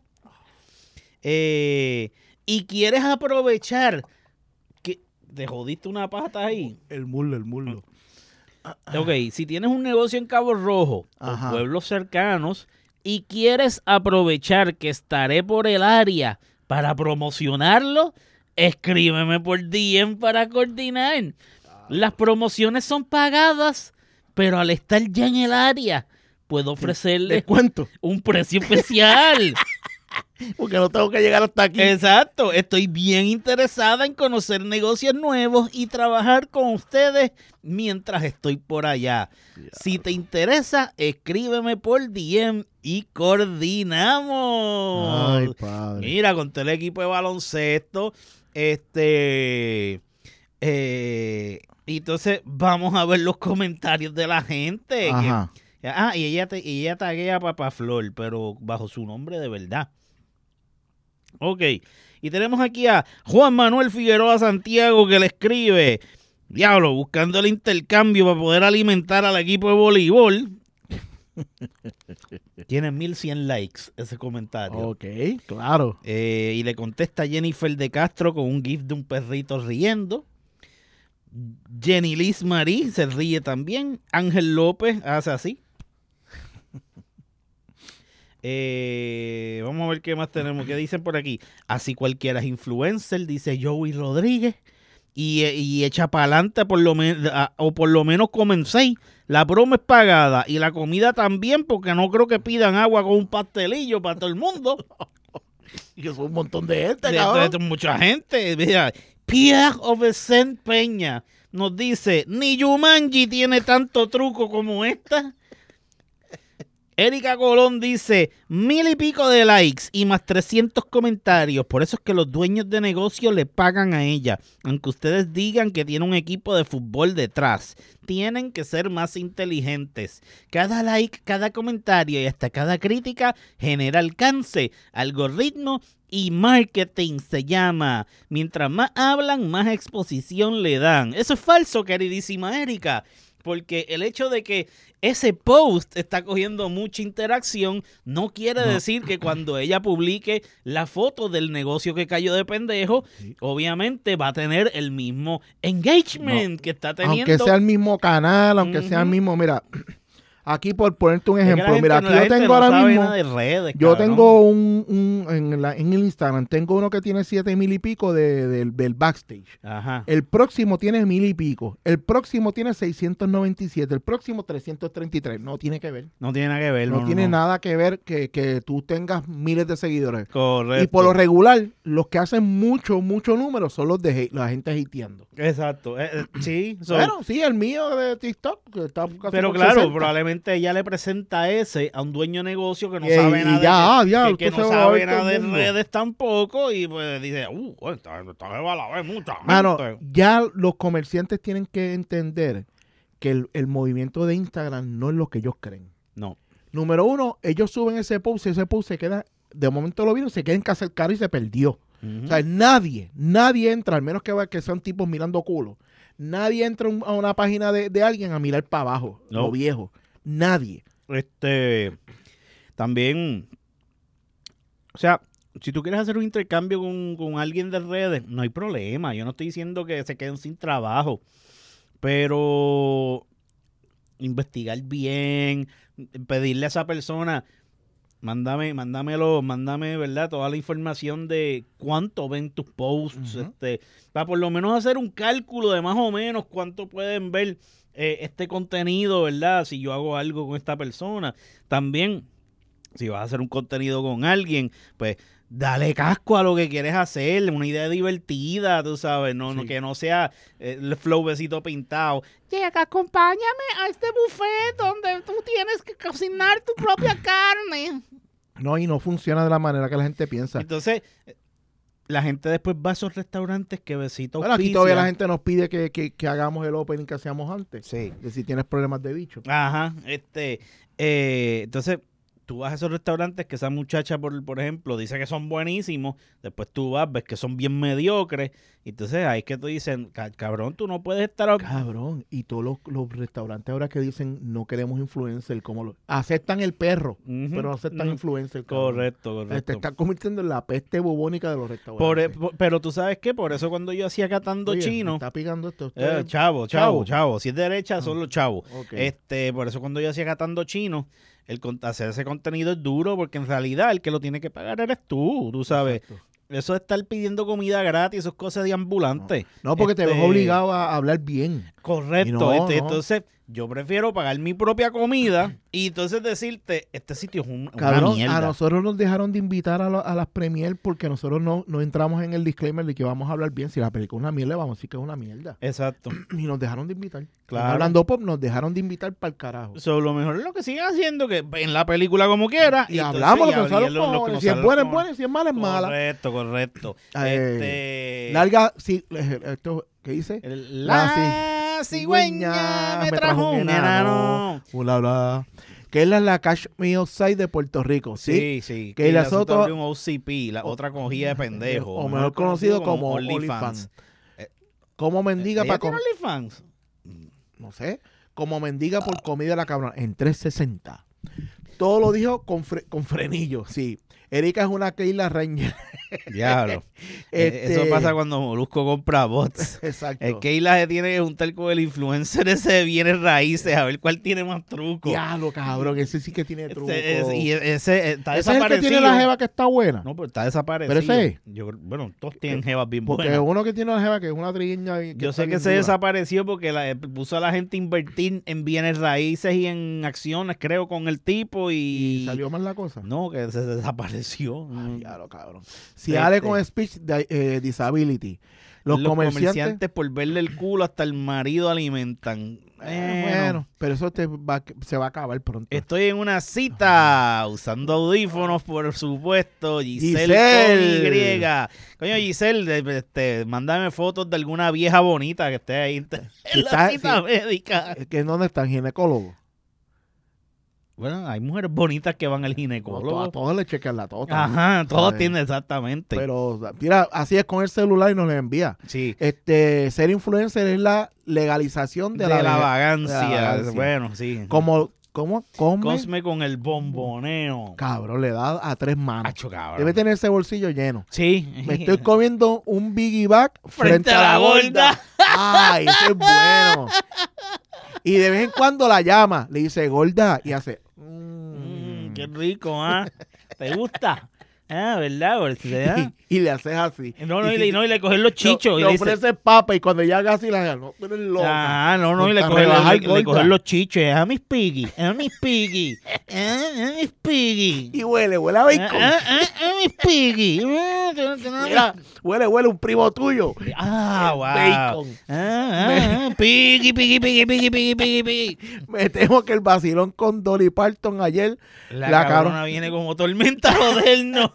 eh, y quieres aprovechar que te jodiste una pata ahí. El muslo, el muslo. Ok, si tienes un negocio en Cabo Rojo Ajá. o pueblos cercanos, y quieres aprovechar que estaré por el área para promocionarlo, escríbeme por D M para coordinar. Las promociones son pagadas, pero al estar ya en el área, puedo ofrecerle ¿Descuento? un precio especial. Porque no tengo que llegar hasta aquí. Exacto. Estoy bien interesada en conocer negocios nuevos y trabajar con ustedes mientras estoy por allá. Yeah. Si te interesa, escríbeme por D M y coordinamos. Ay, padre. Mira, con todo el equipo de baloncesto, este... Eh, y entonces vamos a ver los comentarios de la gente. Ajá. Que, ah, y ella, te, y ella taguea a Papá Flor, pero bajo su nombre de verdad. Ok, y tenemos aquí a Juan Manuel Figueroa Santiago que le escribe, diablo, buscando el intercambio para poder alimentar al equipo de voleibol. Tiene mil cien likes ese comentario. Ok, claro. Eh, y le contesta Jennifer de Castro con un gif de un perrito riendo. Jenny Liz Marie se ríe también. Ángel López hace así. eh, vamos a ver qué más tenemos. ¿Qué dicen por aquí? Así cualquiera es influencer, dice Joey Rodríguez. Y, y echa para adelante por lo menos, o por lo menos comen seis. La broma es pagada y la comida también, porque no creo que pidan agua con un pastelillo para todo el mundo. Y que son un montón de gente, de, cabrón. de, de mucha gente. Mira, Pierre Ovesen Peña nos dice, ni Jumanji tiene tanto truco como esta. Erika Colón dice, mil y pico de likes y más trescientos comentarios. Por eso es que los dueños de negocio le pagan a ella. Aunque ustedes digan que tiene un equipo de fútbol detrás. Tienen que ser más inteligentes. Cada like, cada comentario y hasta cada crítica genera alcance, algoritmo y marketing se llama. Mientras más hablan, más exposición le dan. Eso es falso, queridísima Erika. Porque el hecho de que ese post está cogiendo mucha interacción no quiere no. decir que cuando ella publique la foto del negocio que cayó de pendejo, sí. obviamente va a tener el mismo engagement no. que está teniendo. Aunque sea el mismo canal, aunque uh-huh. sea el mismo, mira, aquí por ponerte un ejemplo, gente, mira, aquí yo tengo no ahora mismo, de redes, yo cabrón. tengo un, un en, la, en el Instagram, tengo uno que tiene siete mil y pico de, de, del backstage. Ajá. El próximo tiene mil y pico, el próximo tiene seiscientos noventa y siete, el próximo trescientos treinta y tres. No tiene que ver. No tiene nada que ver. No, no tiene no. nada que ver que, que tú tengas miles de seguidores. Correcto. Y por lo regular, los que hacen mucho, mucho número son los de hate, la gente hateando. Exacto. Eh, eh, sí. So, bueno, sí, el mío de TikTok. Que está casi pero por claro, sesenta. Probablemente ella le presenta a ese a un dueño de negocio que no y, sabe y nada ya, de, ya, que, que no se sabe nada de mundo. redes tampoco y pues dice, uh, esta, esta jeva la ve mucha gente. Mano, ya los comerciantes tienen que entender que el, el movimiento de Instagram no es lo que ellos creen. No. Número uno, ellos suben ese post y ese post se queda, de momento lo vieron, se queda en casa el carro y se perdió. Uh-huh. O sea, nadie, nadie entra, al menos que, que sean tipos mirando culo, nadie entra a una página de, de alguien a mirar para abajo, no. lo viejo. Nadie. Este, también, o sea, si tú quieres hacer un intercambio con, con alguien de redes, no hay problema. Yo no estoy diciendo que se queden sin trabajo, pero investigar bien, pedirle a esa persona, mándame, mándamelo, mándame, ¿verdad? Toda la información de cuánto ven tus posts, uh-huh. este, para por lo menos hacer un cálculo de más o menos cuánto pueden ver eh, este contenido, ¿verdad? Si yo hago algo con esta persona. También, si vas a hacer un contenido con alguien, pues dale casco a lo que quieres hacer, una idea divertida, tú sabes, no, sí. no que no sea eh, el flow besito pintado. Llega, acompáñame a este buffet donde tú tienes que cocinar tu propia carne. No, y no funciona de la manera que la gente piensa. Entonces, la gente después va a esos restaurantes que besito bueno, aquí todavía la gente nos pide que, que, que hagamos el opening que hacíamos antes. Sí. De si tienes problemas de bicho. Ajá, este, eh, entonces tú vas a esos restaurantes que esa muchacha, por, por ejemplo, dice que son buenísimos, después tú vas, ves que son bien mediocres, y entonces ahí es que tú dices, cabrón, tú no puedes estar... Cabrón, y todos los, los restaurantes ahora que dicen, no queremos influencer, como lo... aceptan el perro, uh-huh, pero no aceptan uh-huh. influencer. Cabrón. Correcto, correcto. Te están convirtiendo en la peste bubónica de los restaurantes. Por, por, pero tú sabes qué, por eso cuando yo hacía Catando Oye, Chino... está picando esto. Usted, eh, chavo, chavo, chavo, chavo, si es derecha, ah, son los chavos. Okay. Este, por eso cuando yo hacía Catando Chino... El hacer ese contenido es duro porque en realidad el que lo tiene que pagar eres tú, tú sabes. Exacto. Eso de estar pidiendo comida gratis, eso es cosa de ambulante. No, no porque este, te ves obligado a hablar bien. Correcto. No, este, no. Entonces, yo prefiero pagar mi propia comida y entonces decirte, este sitio es un, Cabrón, una mierda. A nosotros nos dejaron de invitar a, lo, a las premier porque nosotros no, no entramos en el disclaimer de que vamos a hablar bien. Si la película es una mierda, vamos a decir que es una mierda. Exacto. Y nos dejaron de invitar. Claro. Hablando pop, nos dejaron de invitar para el carajo. So, lo mejor es lo que siguen haciendo, que en la película como quiera. Y, y hablamos entonces, lo que y nosotros como, si es buena es buena y si es mala es mala. Correcto, correcto. Eh, este... Larga, sí, esto, ¿qué dice? El, la, la cigüeña me trajo un enano. Bla, bla. Que es la, la Cash Me Outside de Puerto Rico, ¿sí? Sí, sí. Que, que la otra un O C P, la otra cogida de pendejo. O mejor conocido como OnlyFans. Como mendiga para comer. OnlyFans? No sé. Como mendiga por comida la cabrona. En trescientos sesenta. Todo lo dijo con, fre- con frenillo, sí. Erika es una Keila Ranger. Diablo. Este- Eso pasa cuando Molusco compra bots. Exacto. El Keila se tiene que juntar con el influencer ese de bienes raíces a ver cuál tiene más truco. Diablo, cabrón, ese sí que tiene truco. Ese, ese- y ese está Ese es el que desaparecido. tiene la jeva que está buena. No, pero está desaparecido. Pero ese es. Yo, bueno, todos tienen jevas bien Porque buenas. uno que tiene la jeva que es una trigueña. y Yo está sé que bien se dura. desapareció porque la, puso a la gente a invertir en bienes raíces y en acciones, creo, con el tipo y... Y salió mal la cosa. No, que se desapareció. Ay, diablo, cabrón. Si Este- Ale con speech de, eh, disability. Los, comerciantes, por verle el culo hasta el marido alimentan. eh, Bueno, bueno, pero eso te va, se va a acabar pronto. estoy en una cita usando audífonos, por supuesto. Giselle, Giselle. con Y. Coño, Giselle, de- este, mándame fotos de alguna vieja bonita que esté ahí en Si la está- cita si- médica. Es que ¿dónde están ginecólogos? Bueno, hay mujeres bonitas que van al No, to- ginecólogo. a todos le chequean la tota. Ajá, todos ¿sabes? tienen exactamente. Pero, mira, así es con el celular y nos le envía. sí. Este, ser influencer es la legalización de, De, la, lega- vagancia. de la vagancia. Bueno, sí. Como, ¿cómo? Come, Cosme con el bomboneo. cabrón, le da a tres manos. Acho, cabrón. Debe tener ese bolsillo lleno. Sí. Me estoy comiendo un Biggie Bag frente, a la gorda. Ay, ese es bueno. Y de vez en cuando la llama, le dice gorda y hace. Mm, mm. qué rico, ¿ah? ¿Te gusta? Ah, ¿verdad? ¿verdad? Y, y le haces así. No, no, y, si le, te- no, y le cogen los chichos. Le, y le le dice, ofrece papa y cuando ya haga así la haga, no, tú eres loca. ah, no, no, y le Ponte a cogen, rebajar, le, le- le gorda. cogen los chichos. Es a mis piggy, es a mis piggy, es a mis piggy. Y huele, huele a Ah, bacon. ah, ah, ah, mis piggy. Ah, tú- tú no- Mira, huele, huele un primo tuyo. Ah, El wow. bacon. Ah, ah, ah, piggy, piggy, piggy, piggy, piggy, piggy, piggy. Me temo que el vacilón con Dolly Parton ayer, La, La cabrona cabrona- viene como tormenta a jodernos.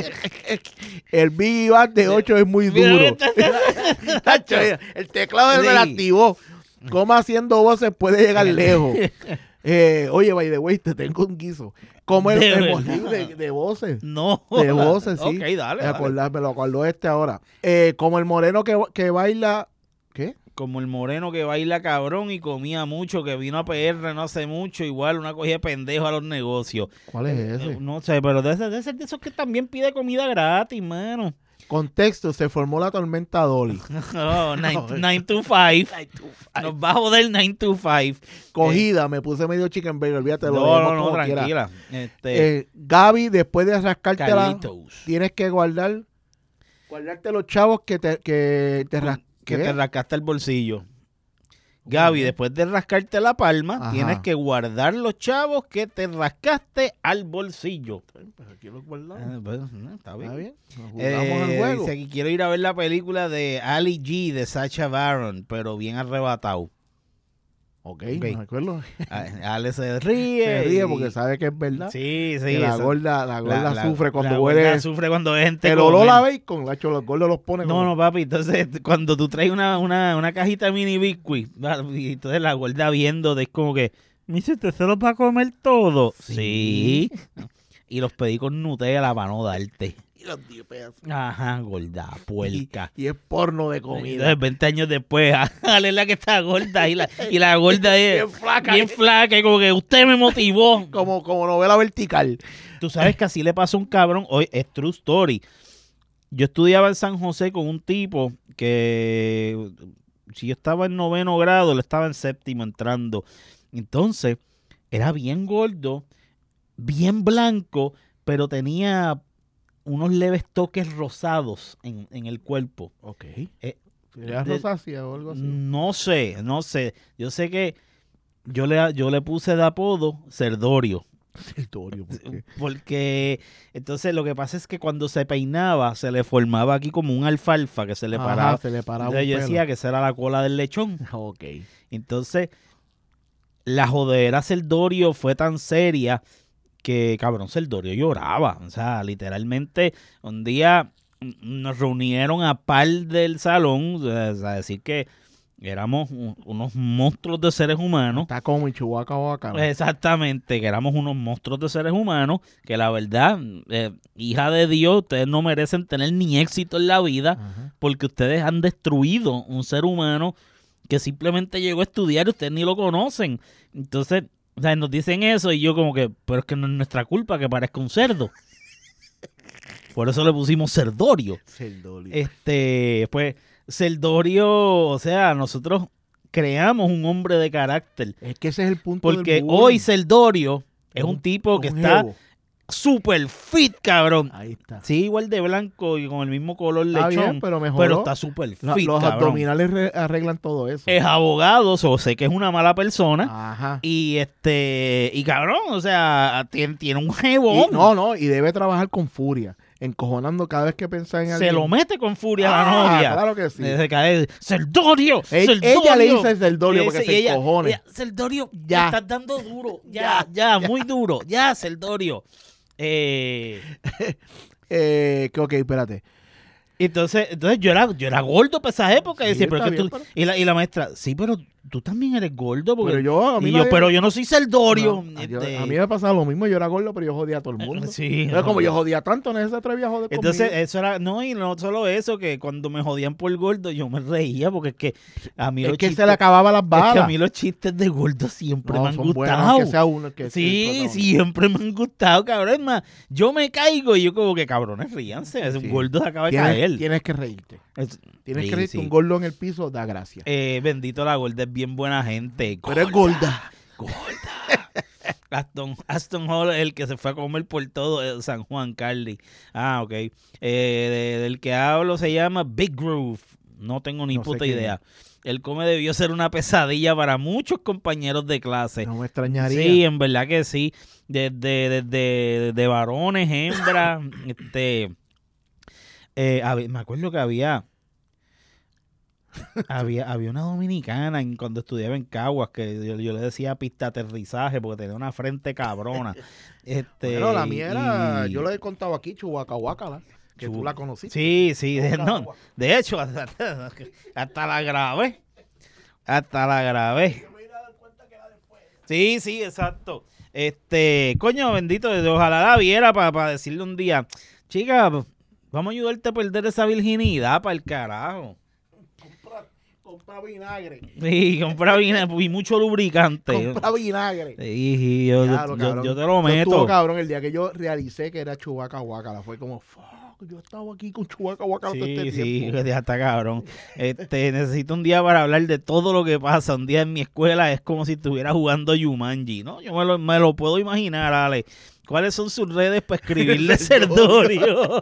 el Biggie Bag de ocho es muy Mira, duro. está- está- Tacho, el teclado Sí. se la activó. Cómo haciendo voces puede llegar lejos. Eh, oye, by the way, te tengo un guiso. Como el, De el verdad. bolillo de, de voces. No. De voces, sí. Ok, dale, Me, dale. acordar, me lo acordó este ahora. Eh, como el moreno que, que baila. ¿Qué? Como el moreno que baila cabrón y comía mucho, que vino a P R no hace mucho, igual una cogida de pendejo a los negocios. ¿Cuál es Eh, ese? No sé, pero de ese, de ese de esos que también pide comida gratis, mano. Contexto, se formó la tormenta Dolly. Oh, nine, nine to five. Nos va a joder nine to five. Cogida, me puse medio chicken burger, olvídate, lo No, dejemos no, no, como quiera. tranquila. Este, Eh, Gaby, después de rascártela, Carlitos. tienes que guardar, guardarte los chavos que te, que te ras- Que ¿qué? te rascaste el bolsillo. Gaby, después de rascarte la palma, Ajá. tienes que guardar los chavos que te rascaste al bolsillo. Pues aquí los guardamos. Ah, pues, no, está bien. Está bien, nos jugamos Eh, el juego. dice que quiero ir a ver la película de Ali G de Sacha Baron, pero bien arrebatado. Ok, ok. me acuerdo. A- Ale se ríe. Se ríe y- porque sabe que es verdad. Sí, sí. que la eso- gorda, la gorda la- la- sufre cuando la huele gorda sufre cuando ve gente el comer. olor a bacon. La hecho, los gordos los ponen No, como- no, papi. Entonces, cuando tú traes una, una, una cajita mini biscuit, va, y entonces la gorda viendo, es como que, me dice, ¿usted se los va a comer todo? Sí. Y los pedí con Nutella para no darte. Y los dipeas. Ajá, gorda, Y, puerca. y es porno de Y comida. entonces, veinte años después, Ale es la que está gorda y la, y la gorda es Bien flaca. bien flaca y como que usted me motivó. Como, como novela vertical. Tú sabes que así le pasó a un cabrón, hoy es true story. Yo estudiaba en San José con un tipo que, si yo estaba en noveno grado, él estaba en séptimo entrando. Entonces, era bien gordo, bien blanco, pero tenía unos leves toques rosados en, en el cuerpo. Ok. Eh, ¿Sería de- rosácea o algo así? No sé, no sé. Yo sé que yo le, yo le puse de apodo Cerdorio. Territorio, ¿por qué? Porque entonces lo que pasa es que cuando se peinaba se le formaba aquí como un alfalfa que se le Ajá, paraba. se le paraba Entonces un yo pelo. decía que esa era la cola del lechón. Ok. Entonces la jodera Cerdorio fue tan seria que cabrón Cerdorio lloraba. O sea, literalmente un día mm, nos reunieron a par del salón, o sea, a decir que éramos un- unos monstruos de seres humanos. Está como en Chihuahua o acá. Exactamente, que éramos unos monstruos de seres humanos, que la verdad, eh, hija de Dios, ustedes no merecen tener ni éxito en la vida Ajá. porque ustedes han destruido un ser humano que simplemente llegó a estudiar y ustedes ni lo conocen. Entonces, O sea, nos dicen eso y yo como que, pero es que no es nuestra culpa que parezca un cerdo. Por eso le pusimos Cerdorio. Cerdorio. Este, pues, Cerdorio, o sea, nosotros creamos un hombre de carácter. Es que ese es el punto Porque del bullying. hoy Cerdorio es un tipo que un está jevo. super fit, cabrón. Ahí está. Sí, igual de blanco y con el mismo color Está lechón, bien, pero mejoró. pero está super fit, Los, los cabrón. abdominales re- arreglan todo eso. Es abogado, o sé que es una mala persona. Ajá. Y este, y cabrón, o sea, tiene, tiene un Y- jebón. no, no, y debe trabajar con furia, encojonando cada vez que piensa en Se alguien. lo mete con furia a Ah, la novia. claro que sí. Se cae, Cerdorio, E- Cerdorio. ella le dice Cerdorio porque Ese- se y ella- encojone. ella, Cerdorio, Ya. me estás dando duro. Ya, ya, muy duro. Ya, Cerdorio. Eh, Eh, que ok, espérate. entonces, entonces yo era, yo era gordo para esa época. Y, Sí, decía, pero está que tú- bien, y, la, y la maestra, sí, pero tú también eres gordo. Porque, Pero yo, a mí y yo, nadie- pero yo no soy Cerdorio. No, yo- Este, a mí me pasaba lo mismo, yo era gordo, pero yo jodía a todo el mundo. Sí, Pero no. como yo jodía tanto, nadie se atrevía a joder Entonces, conmigo. eso era, no, y no solo eso, que cuando me jodían por gordo, yo me reía, porque es que a mí Es los que chistes, se le acababa las es balas. que a mí los chistes de gordo siempre No, me han son buenos, gustado. aunque sea uno que Sí, que- siempre me han gustado, cabrón. Es más, yo me caigo y yo como que, cabrones, ríanse, es un Sí. gordo se acaba de Tienes, caer. tienes que reírte. Es- Tienes sí, que reírte. sí. Un gordo en el piso da gracia. Eh, bendito, la gorda es bien buena gente. Pero es gorda. Gorda. Aston, Aston Hall es el que se fue a comer por todo eh, San Juan, Carly. Ah, ok. Eh, de- del que hablo se llama Big Groove. No tengo ni No sé puta quién idea. El come debió ser una pesadilla para muchos compañeros de clase. No me extrañaría. Sí, en verdad que sí. Desde, desde, desde varones, hembras, este... eh, hab- me acuerdo que había... Había, había una dominicana en, cuando estudiaba en Caguas que yo, yo le decía pista aterrizaje porque tenía una frente cabrona. Este, Bueno, la mía era, y- yo le he contado aquí, Chubaca Huacala, que Chu- tú la conociste. Sí, sí, de, Nunca no, agua. de hecho, hasta, hasta la grabé. Hasta la grabé. Sí, sí, exacto. Este, coño, bendito, ojalá la viera para decirle un día, chica, vamos a ayudarte a perder esa virginidad para el carajo. Compra, compra vinagre. Sí, compra vinagre y mucho lubricante. Compra vinagre. Sí, sí, yo, Claro, yo- cabrón. yo te lo Eso estuvo meto. cabrón el día que yo realicé que era Chubaca Huacala. Fue como, fuck, yo estaba aquí con Chubaca Huacala todo Sí, este sí, tiempo. ya está cabrón. Este, necesito un día para hablar de todo lo que pasa. Un día en mi escuela es como si estuviera jugando Jumanji, ¿no? Yo me lo, me lo puedo imaginar, Ale. ¿Cuáles son sus redes para escribirle Cerdorio?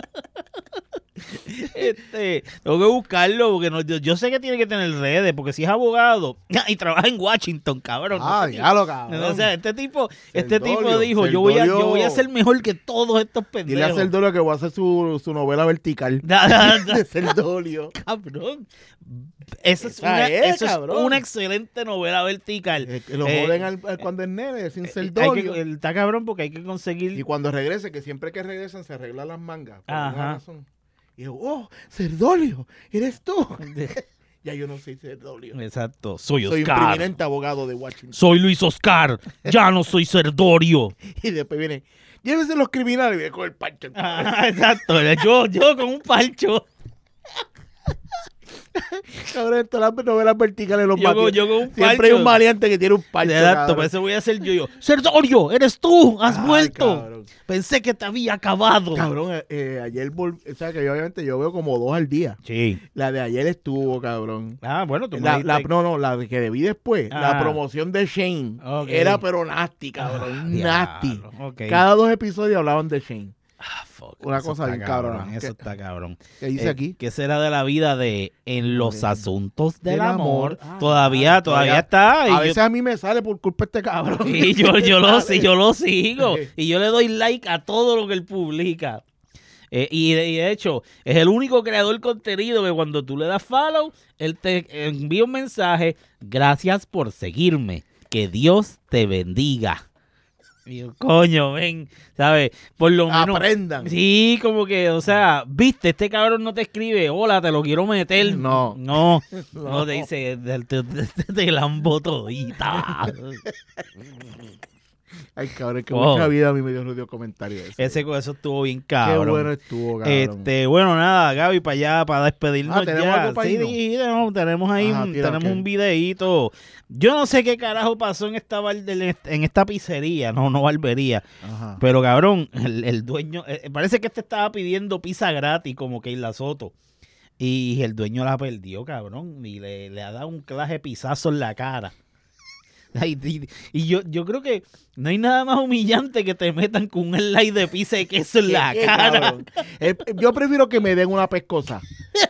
Este, tengo que buscarlo porque no, yo, yo sé que tiene que tener redes, porque si es abogado y trabaja en Washington, cabrón. Ah, Este diablo, tipo- cabrón. O sea, este tipo, este tipo Cerdorio, dijo, yo voy a, yo Cerdorio. voy a ser mejor que todos estos Dile a pendejos. Cerdorio que voy a hacer su, su novela vertical. Da, da, da. De Cerdorio. Cabrón. Esa es, Esa una, es, eso es cabrón. una excelente novela vertical. Eh, que lo Eh, joden al, al cuando es nene, sin Eh, hay Cerdorio. que, está cabrón porque hay que conseguir. Y cuando regrese, que siempre que regresan se arreglan las mangas. Por Ajá. alguna razón. Y yo, oh, Cerdorio, eres tú. Ya yo no soy Cerdorio. Exacto. Soy Soy un Oscar. preeminente abogado de Washington. Soy Luis Oscar. Ya no soy Cerdorio. Y después viene, llévese los criminales y viene con el pancho. Ah, exacto. Yo, yo con un palcho. Cabrón, todas las novelas verticales los Yo, con- matios. yo con un Siempre hay palcho. un maleante que tiene un pancho. Exacto, cabrón. por eso voy a hacer yo. yo. Cerdorio, eres tú. Has Ay, vuelto. cabrón. Pensé que te había acabado. Cabrón, eh, eh, ayer, vol- o sea, que yo, obviamente yo veo como dos al día. Sí. La de ayer estuvo, cabrón. Ah, bueno, tú me La, dijiste- la- no, no, la que debí después, Ah. la promoción de Shane, Ok. era pero nasty, cabrón, nasty. Diablo, ok. Cada dos episodios hablaban de Shane. Ah, fuck, Una eso cosa está bien cabrona. cabrón, Eso ¿Qué- está cabrón. ¿Qué dice Eh, aquí? ¿Qué será de la vida de en los Del- asuntos del, del amor? amor. Ah, todavía, ah, todavía todavía- está. y A yo- veces a mí me sale por culpa de este cabrón. Sí, yo, yo, lo, Sale. sí, yo lo sigo. Y yo le doy like a todo lo que él publica. Eh, y, de, y de hecho, es el único creador de contenido que cuando tú le das follow, él te envía un mensaje. Gracias por seguirme. Que Dios te bendiga. Y yo, coño, ven, ¿sabes? Por lo menos. Aprendan. Sí, como que, o sea, viste, este cabrón no te escribe, hola, te lo quiero meter. No. No, no, No. te dice, te, te, te, te lambo todita. Ay, cabrón, que Wow. mucha vida a mí me dio ruido comentario ese. Ese con eso estuvo bien cabrón. Qué bueno estuvo, cabrón. Este, bueno, nada, Gaby, para allá, para despedirnos Ah, ¿tenemos ya. algo para Sí, irnos? sí, tenemos, tenemos ahí, Ajá, un- tira, tenemos ok. un videíto. Yo no sé qué carajo pasó en esta bar- en esta pizzería, no, no barbería. Ajá. Pero cabrón, el, el dueño, eh, parece que este estaba pidiendo pizza gratis como Keila Soto. Y el dueño la perdió, cabrón, y le, le ha dado un claje pizazo en la cara. Ay, y y yo, yo creo que no hay nada más humillante que te metan con un slide de pizza de queso en la ¿Qué, cara. cabrón? Eh, yo prefiero que me den una pescosa.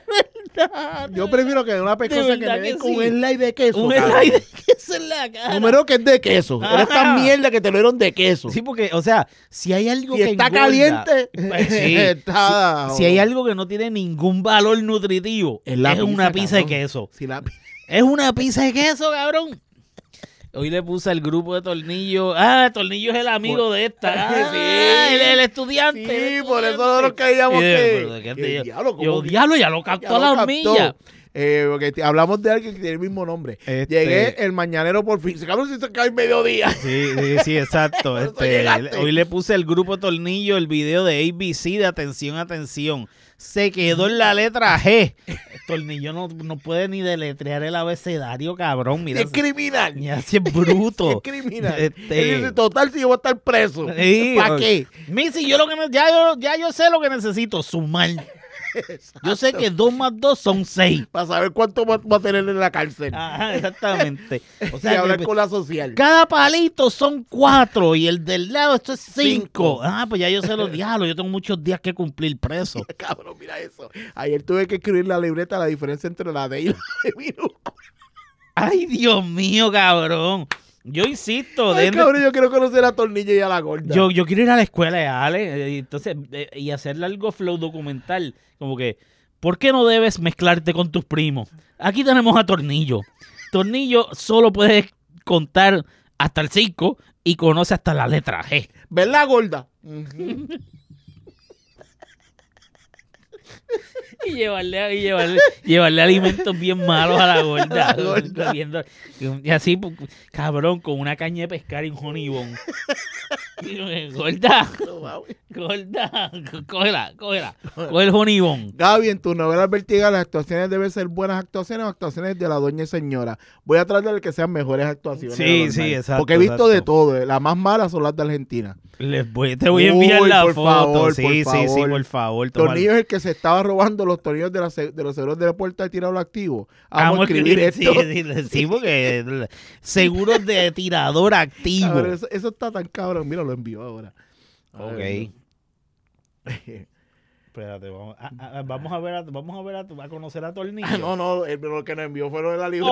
Yo prefiero que den una pescosa que verdad me den que con sí. un slide de queso. Un cabrón. slide de queso en la cara. Número que es de queso. Era esta Ajá. mierda que te lo dieron de queso. Sí, porque, o sea, si hay algo Si que está engorda, caliente, pues, sí. está- Si, si hay algo que no tiene ningún valor nutritivo, Es es, la pizza, una pizza de cabrón. queso. Si la- Es una pizza de queso, cabrón. Hoy le puse al grupo de Tornillo. Ah, Tornillo es el amigo Por- de esta. Ah, Sí. el, el estudiante. Sí, el por eso estudiante. nosotros creíamos Y de- que... pero de qué te que digo, diablo, ¿cómo yo, que- diablo, ya lo captó Ya a lo las captó. millas. Eh, porque te- hablamos de alguien que tiene el mismo nombre. Este- Llegué el mañanero por fin. Cabrón, si se cae mediodía. Sí, sí, sí, exacto. Por eso Este, llegaste. hoy le puse al grupo Tornillo el video de A B C de atención, atención. Se quedó en la letra G. Tornillo no, no puede ni deletrear el abecedario, cabrón. Mira, Es criminal. mira si es bruto. Es criminal. Este- Él dice, total, si yo voy a estar preso. Sí, ¿Para o- qué? Missy, yo lo que ne- ya yo, ya yo sé lo que necesito, sumar. Yo sé que dos más dos son seis. Para saber cuánto va, va a tener en la cárcel. Ajá, exactamente. O y sea, hablar que- con la social. cada palito son cuatro y el del lado esto es cinco. Cinco. Ah, pues ya yo sé los diablos. Yo tengo muchos días que cumplir preso. Cabrón, mira eso. Ayer tuve que escribir la libreta, la diferencia entre la D y la de minúscula. Ay, Dios mío, cabrón. Yo insisto, Ay, den de- cabrón, yo quiero conocer a Tornillo y a la gorda. yo, yo quiero ir a la escuela de Ale eh, y entonces, eh, y hacerle algo flow documental. Como que, ¿por qué no debes mezclarte con tus primos? Aquí tenemos a Tornillo. Tornillo solo puede contar hasta el cinco y conoce hasta la letra G. ¿Verdad, gorda? Ujú. Y llevarle, y llevarle, llevarle alimentos bien malos a la gorda. A la gorda. Viendo- y así, pu- cabrón, con una caña de pescar y un honey bun. Gorda, No, mami. gorda, cógela, cógela. Coge el honey bun. Gaby, en tu novela Vertical, las actuaciones deben ser buenas actuaciones o actuaciones de la doña y señora. Voy a tratar de que sean mejores actuaciones. Sí, de normal. sí, exacto, Porque he visto exacto. de todo. eh. Las más malas son las de Argentina. Les voy, te voy a enviar Uy, la por foto. favor, sí, por sí, sí, favor. por favor. toma- Tornillo es el que se estaba robando los tornillos de, la se- de los seguros de la puerta de tirado activo. Vamos, Vamos a escribir esto. Sí, sí, sí, porque seguros de tirador activo. Cabrón, eso, eso está tan cabrón. Mira, lo envió ahora. A Ok. ver. Espérate, vamos a, a- a- vamos a ver, a, vamos a ver, a, a conocer a Tornillo. Ah, no, no, el- lo que nos envió fue lo de la libreta.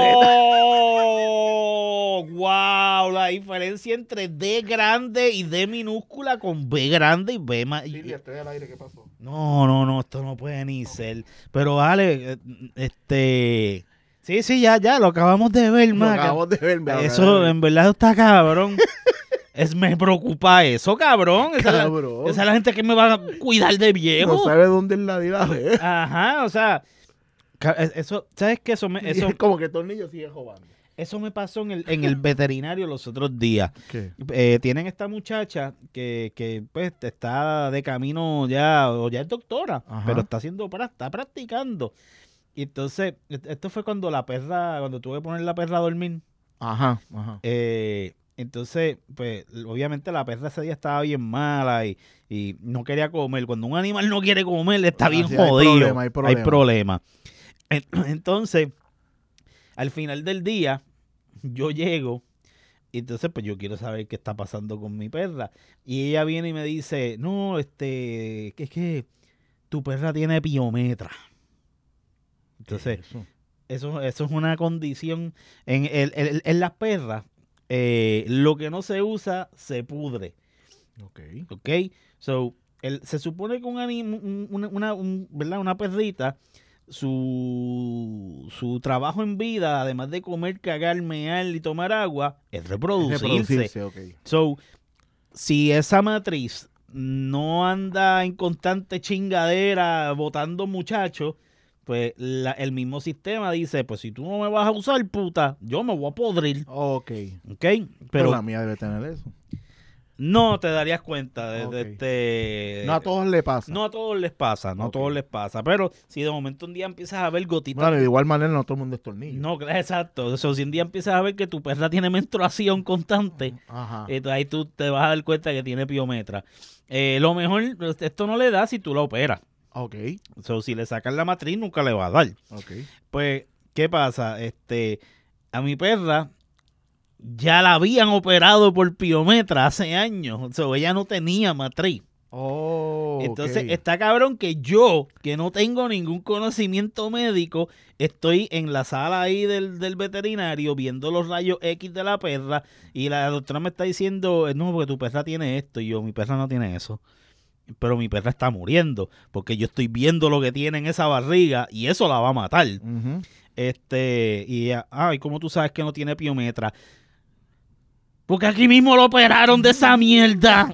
¡Oh! ¡Wow! La diferencia entre D grande y D minúscula con B grande y B más. Silvia, estoy al aire, ¿qué pasó? No, no, no, esto no puede ni ser. Pero vale, eh, este. Sí, sí, ya, ya, lo acabamos de ver, Lo man. acabamos de ver. me Eso, acabo de ver. en verdad, está cabrón. Es, me preocupa eso, cabrón. Esa, es la- Cabrón. esa es la gente que me va a cuidar de viejo. No sabe dónde es la de la vez. Ajá, o sea, ca- eso, ¿sabes qué? Eso me, eso, Es como que Tornillo sigue jugando. eso me pasó en el, en el veterinario los otros días. ¿Qué? Eh, tienen esta muchacha que, que pues está de camino ya, o ya es doctora, Ajá. pero está haciendo, pra- está practicando. Y entonces, et- esto fue cuando la perra, cuando tuve que poner la perra a dormir. Ajá, ajá. Eh, entonces, pues, obviamente la perra ese día estaba bien mala y, y no quería comer. Cuando un animal no quiere comer, está Ah, bien sí, hay jodido. problema, hay problema. Hay problema. En- Entonces, al final del día, yo llego y entonces, pues, yo quiero saber qué está pasando con mi perra. Y ella viene y me dice, no, este, que es que tu perra tiene piometra. Entonces, Eso. eso, eso es una condición en, el- el- en las perras. Eh, lo que no se usa se pudre, Ok. ¿ok? So, el- se supone que un anim- un- una, una- un- ¿verdad? una perrita, su, su trabajo en vida, además de comer, cagar, mear y tomar agua, es reproducirse. Reproducirse, ok. So, si esa matriz no anda en constante chingadera botando muchachos, pues la- el mismo sistema dice, pues si tú no me vas a usar, puta, yo me voy a podrir, Ok. ¿ok? Pero Pero la mía debe tener eso. No te darías cuenta. De, Okay. de este, No a todos les pasa. No a todos les pasa, no Okay. a todos les pasa. Pero si de momento un día empiezas a ver gotitas. Bueno, de igual manera no todo el mundo es tornillo. No, exacto. O sea, si un día empiezas a ver que tu perra tiene menstruación constante, Ajá. entonces ahí tú te vas a dar cuenta que tiene piometra. Eh, lo mejor, esto no le da si tú la operas. Ok. O sea, si le sacas la matriz, nunca le va a dar. Ok. Pues, ¿qué pasa? Este, a mi perra ya la habían operado por piometra hace años. O sea, ella no tenía matriz. Oh, Entonces, ok. está cabrón que yo, que no tengo ningún conocimiento médico, estoy en la sala ahí del, del veterinario viendo los rayos X de la perra y la doctora me está diciendo, no, porque tu perra tiene esto. Y yo, mi perra no tiene eso. Pero mi perra está muriendo porque yo estoy viendo lo que tiene en esa barriga y eso la va a matar. Ujú. Este, y ella, ay, ¿cómo tú sabes que no tiene piometra? Porque aquí mismo lo operaron de esa mierda.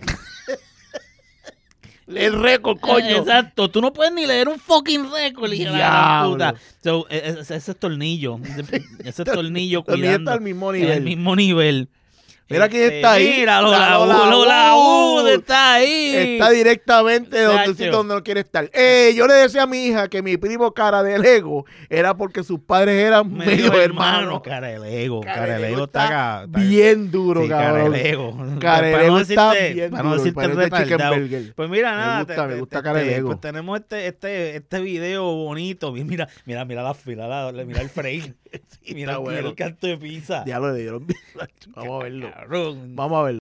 El récord, coño. Exacto, tú no puedes ni leer un fucking récord, hija de la Diablo. puta. So, ese, ese es tornillo, ese, ese tornillo Tornillo cuidando está al mismo nivel. el mismo nivel. Mira quién Este, está ahí. Míralo, La la Lola Lola Wood. Wood está ahí. Está directamente donde, Chacho. sí, donde no quiere estar. Eh, yo le decía a mi hija que mi primo cara de Lego era porque sus padres eran medio, hermanos. Cara de Lego, Cara cara de de Lego Lego está, acá, está Bien duro, sí, cara cabrón. de Lego. Cara de Para Lego no está decirte- bien para no duro. decirte Parece chicken retardado. burger. Pues mira, Me nada, gusta, me gusta cara de este, Lego. pues tenemos este, este, este video bonito. Mira, mira, mira la fila, la- mira el frame. mira, está bueno. mira el canto de pizza. Diablo le dieron. Vamos a verlo. Cabrón. Vamos a verlo.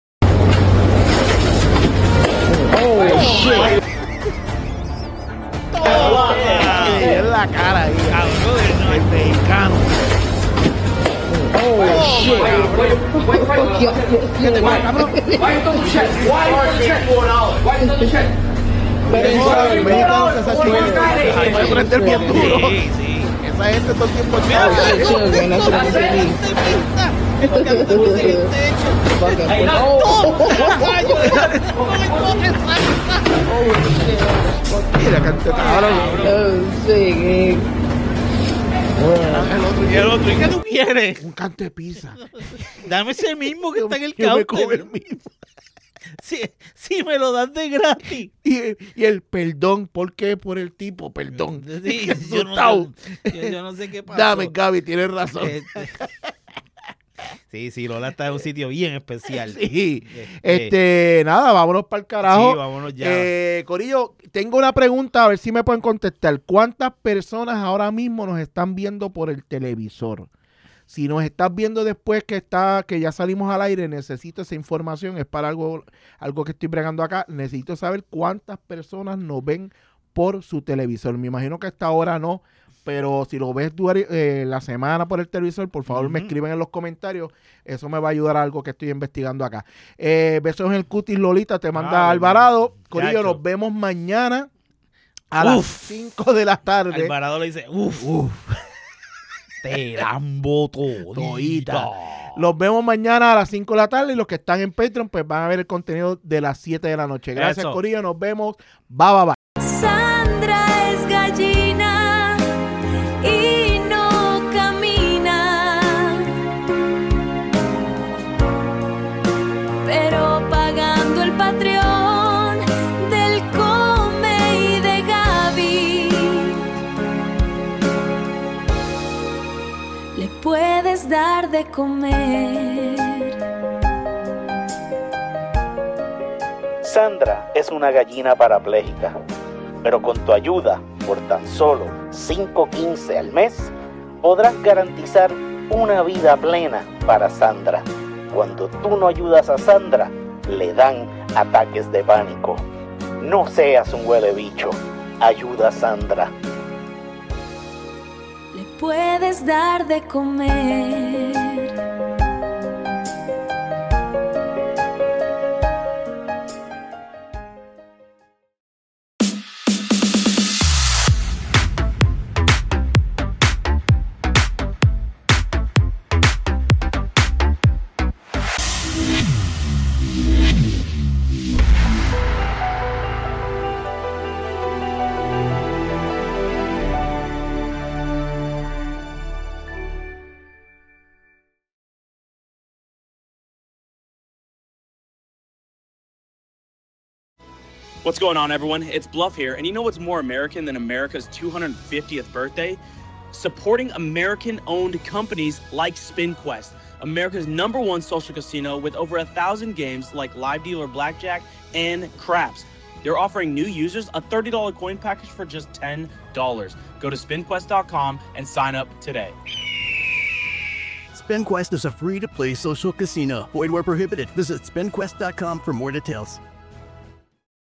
Ah, Es la cara ahí. cabrón, no, El mexicano. El mexicano se sacha chiquito. Puede prender bien duro. Sí, sí. Esa gente todo el tiempo Mira, está. mira, Mira, cante cabrón. El otro Y el otro, ¿y qué tú quieres? un canto de pizza. Dame ese mismo que está en el Yo me como counter. el mismo. Si, si me lo das de gratis. Y, y el perdón, ¿por qué? Por el tipo, perdón. Sí, Qué yo, no, asustado. yo, yo no sé qué pasó. Dame, Gaby, tienes razón. Este, sí, sí, Lola está en un sitio bien especial. Sí. Este, Este, nada, vámonos para el carajo. sí, vámonos ya. Eh, Corillo, tengo una pregunta, a ver si me pueden contestar. ¿Cuántas personas ahora mismo nos están viendo por el televisor? Si nos estás viendo después que está, que ya salimos al aire, necesito esa información. Es para algo, algo que estoy bregando acá. Necesito saber cuántas personas nos ven por su televisor. Me imagino que hasta ahora no, pero si lo ves dura- eh, la semana por el televisor, por favor me Ujú. escriben en los comentarios. Eso me va a ayudar a algo que estoy investigando acá. Eh, besos en el cutis, Lolita, te manda Ah, Alvarado. Corillo, chacho. nos vemos mañana a las Uf. cinco de la tarde. Alvarado le dice, uff, uff. Te lambo todita. Todita. Los vemos mañana a las cinco de la tarde y los que están en Patreon pues van a ver el contenido de las siete de la noche. Gracias, Eso. Corillo. Nos vemos. Bye, bye, bye. Sandra es gallina y no camina, pero pagando el Patreon del Come y de Gaby, le puedes dar de comer. Sandra es una gallina parapléjica, pero con tu ayuda, por tan solo cinco quince al mes, podrás garantizar una vida plena para Sandra. Cuando tú no ayudas a Sandra, le dan ataques de pánico. No seas un huele bicho, ayuda a Sandra. Le puedes dar de comer. What's going on, everyone? It's Bluff here, and you know what's more American than America's two hundred fiftieth birthday? Supporting American-owned companies like SpinQuest, America's number one social casino with over a thousand games like Live Dealer Blackjack and Craps. They're offering new users a thirty dollars coin package for just ten dollars. Go to spin quest dot com and sign up today. SpinQuest is a free-to-play social casino. Void where prohibited. Visit spin quest dot com for more details.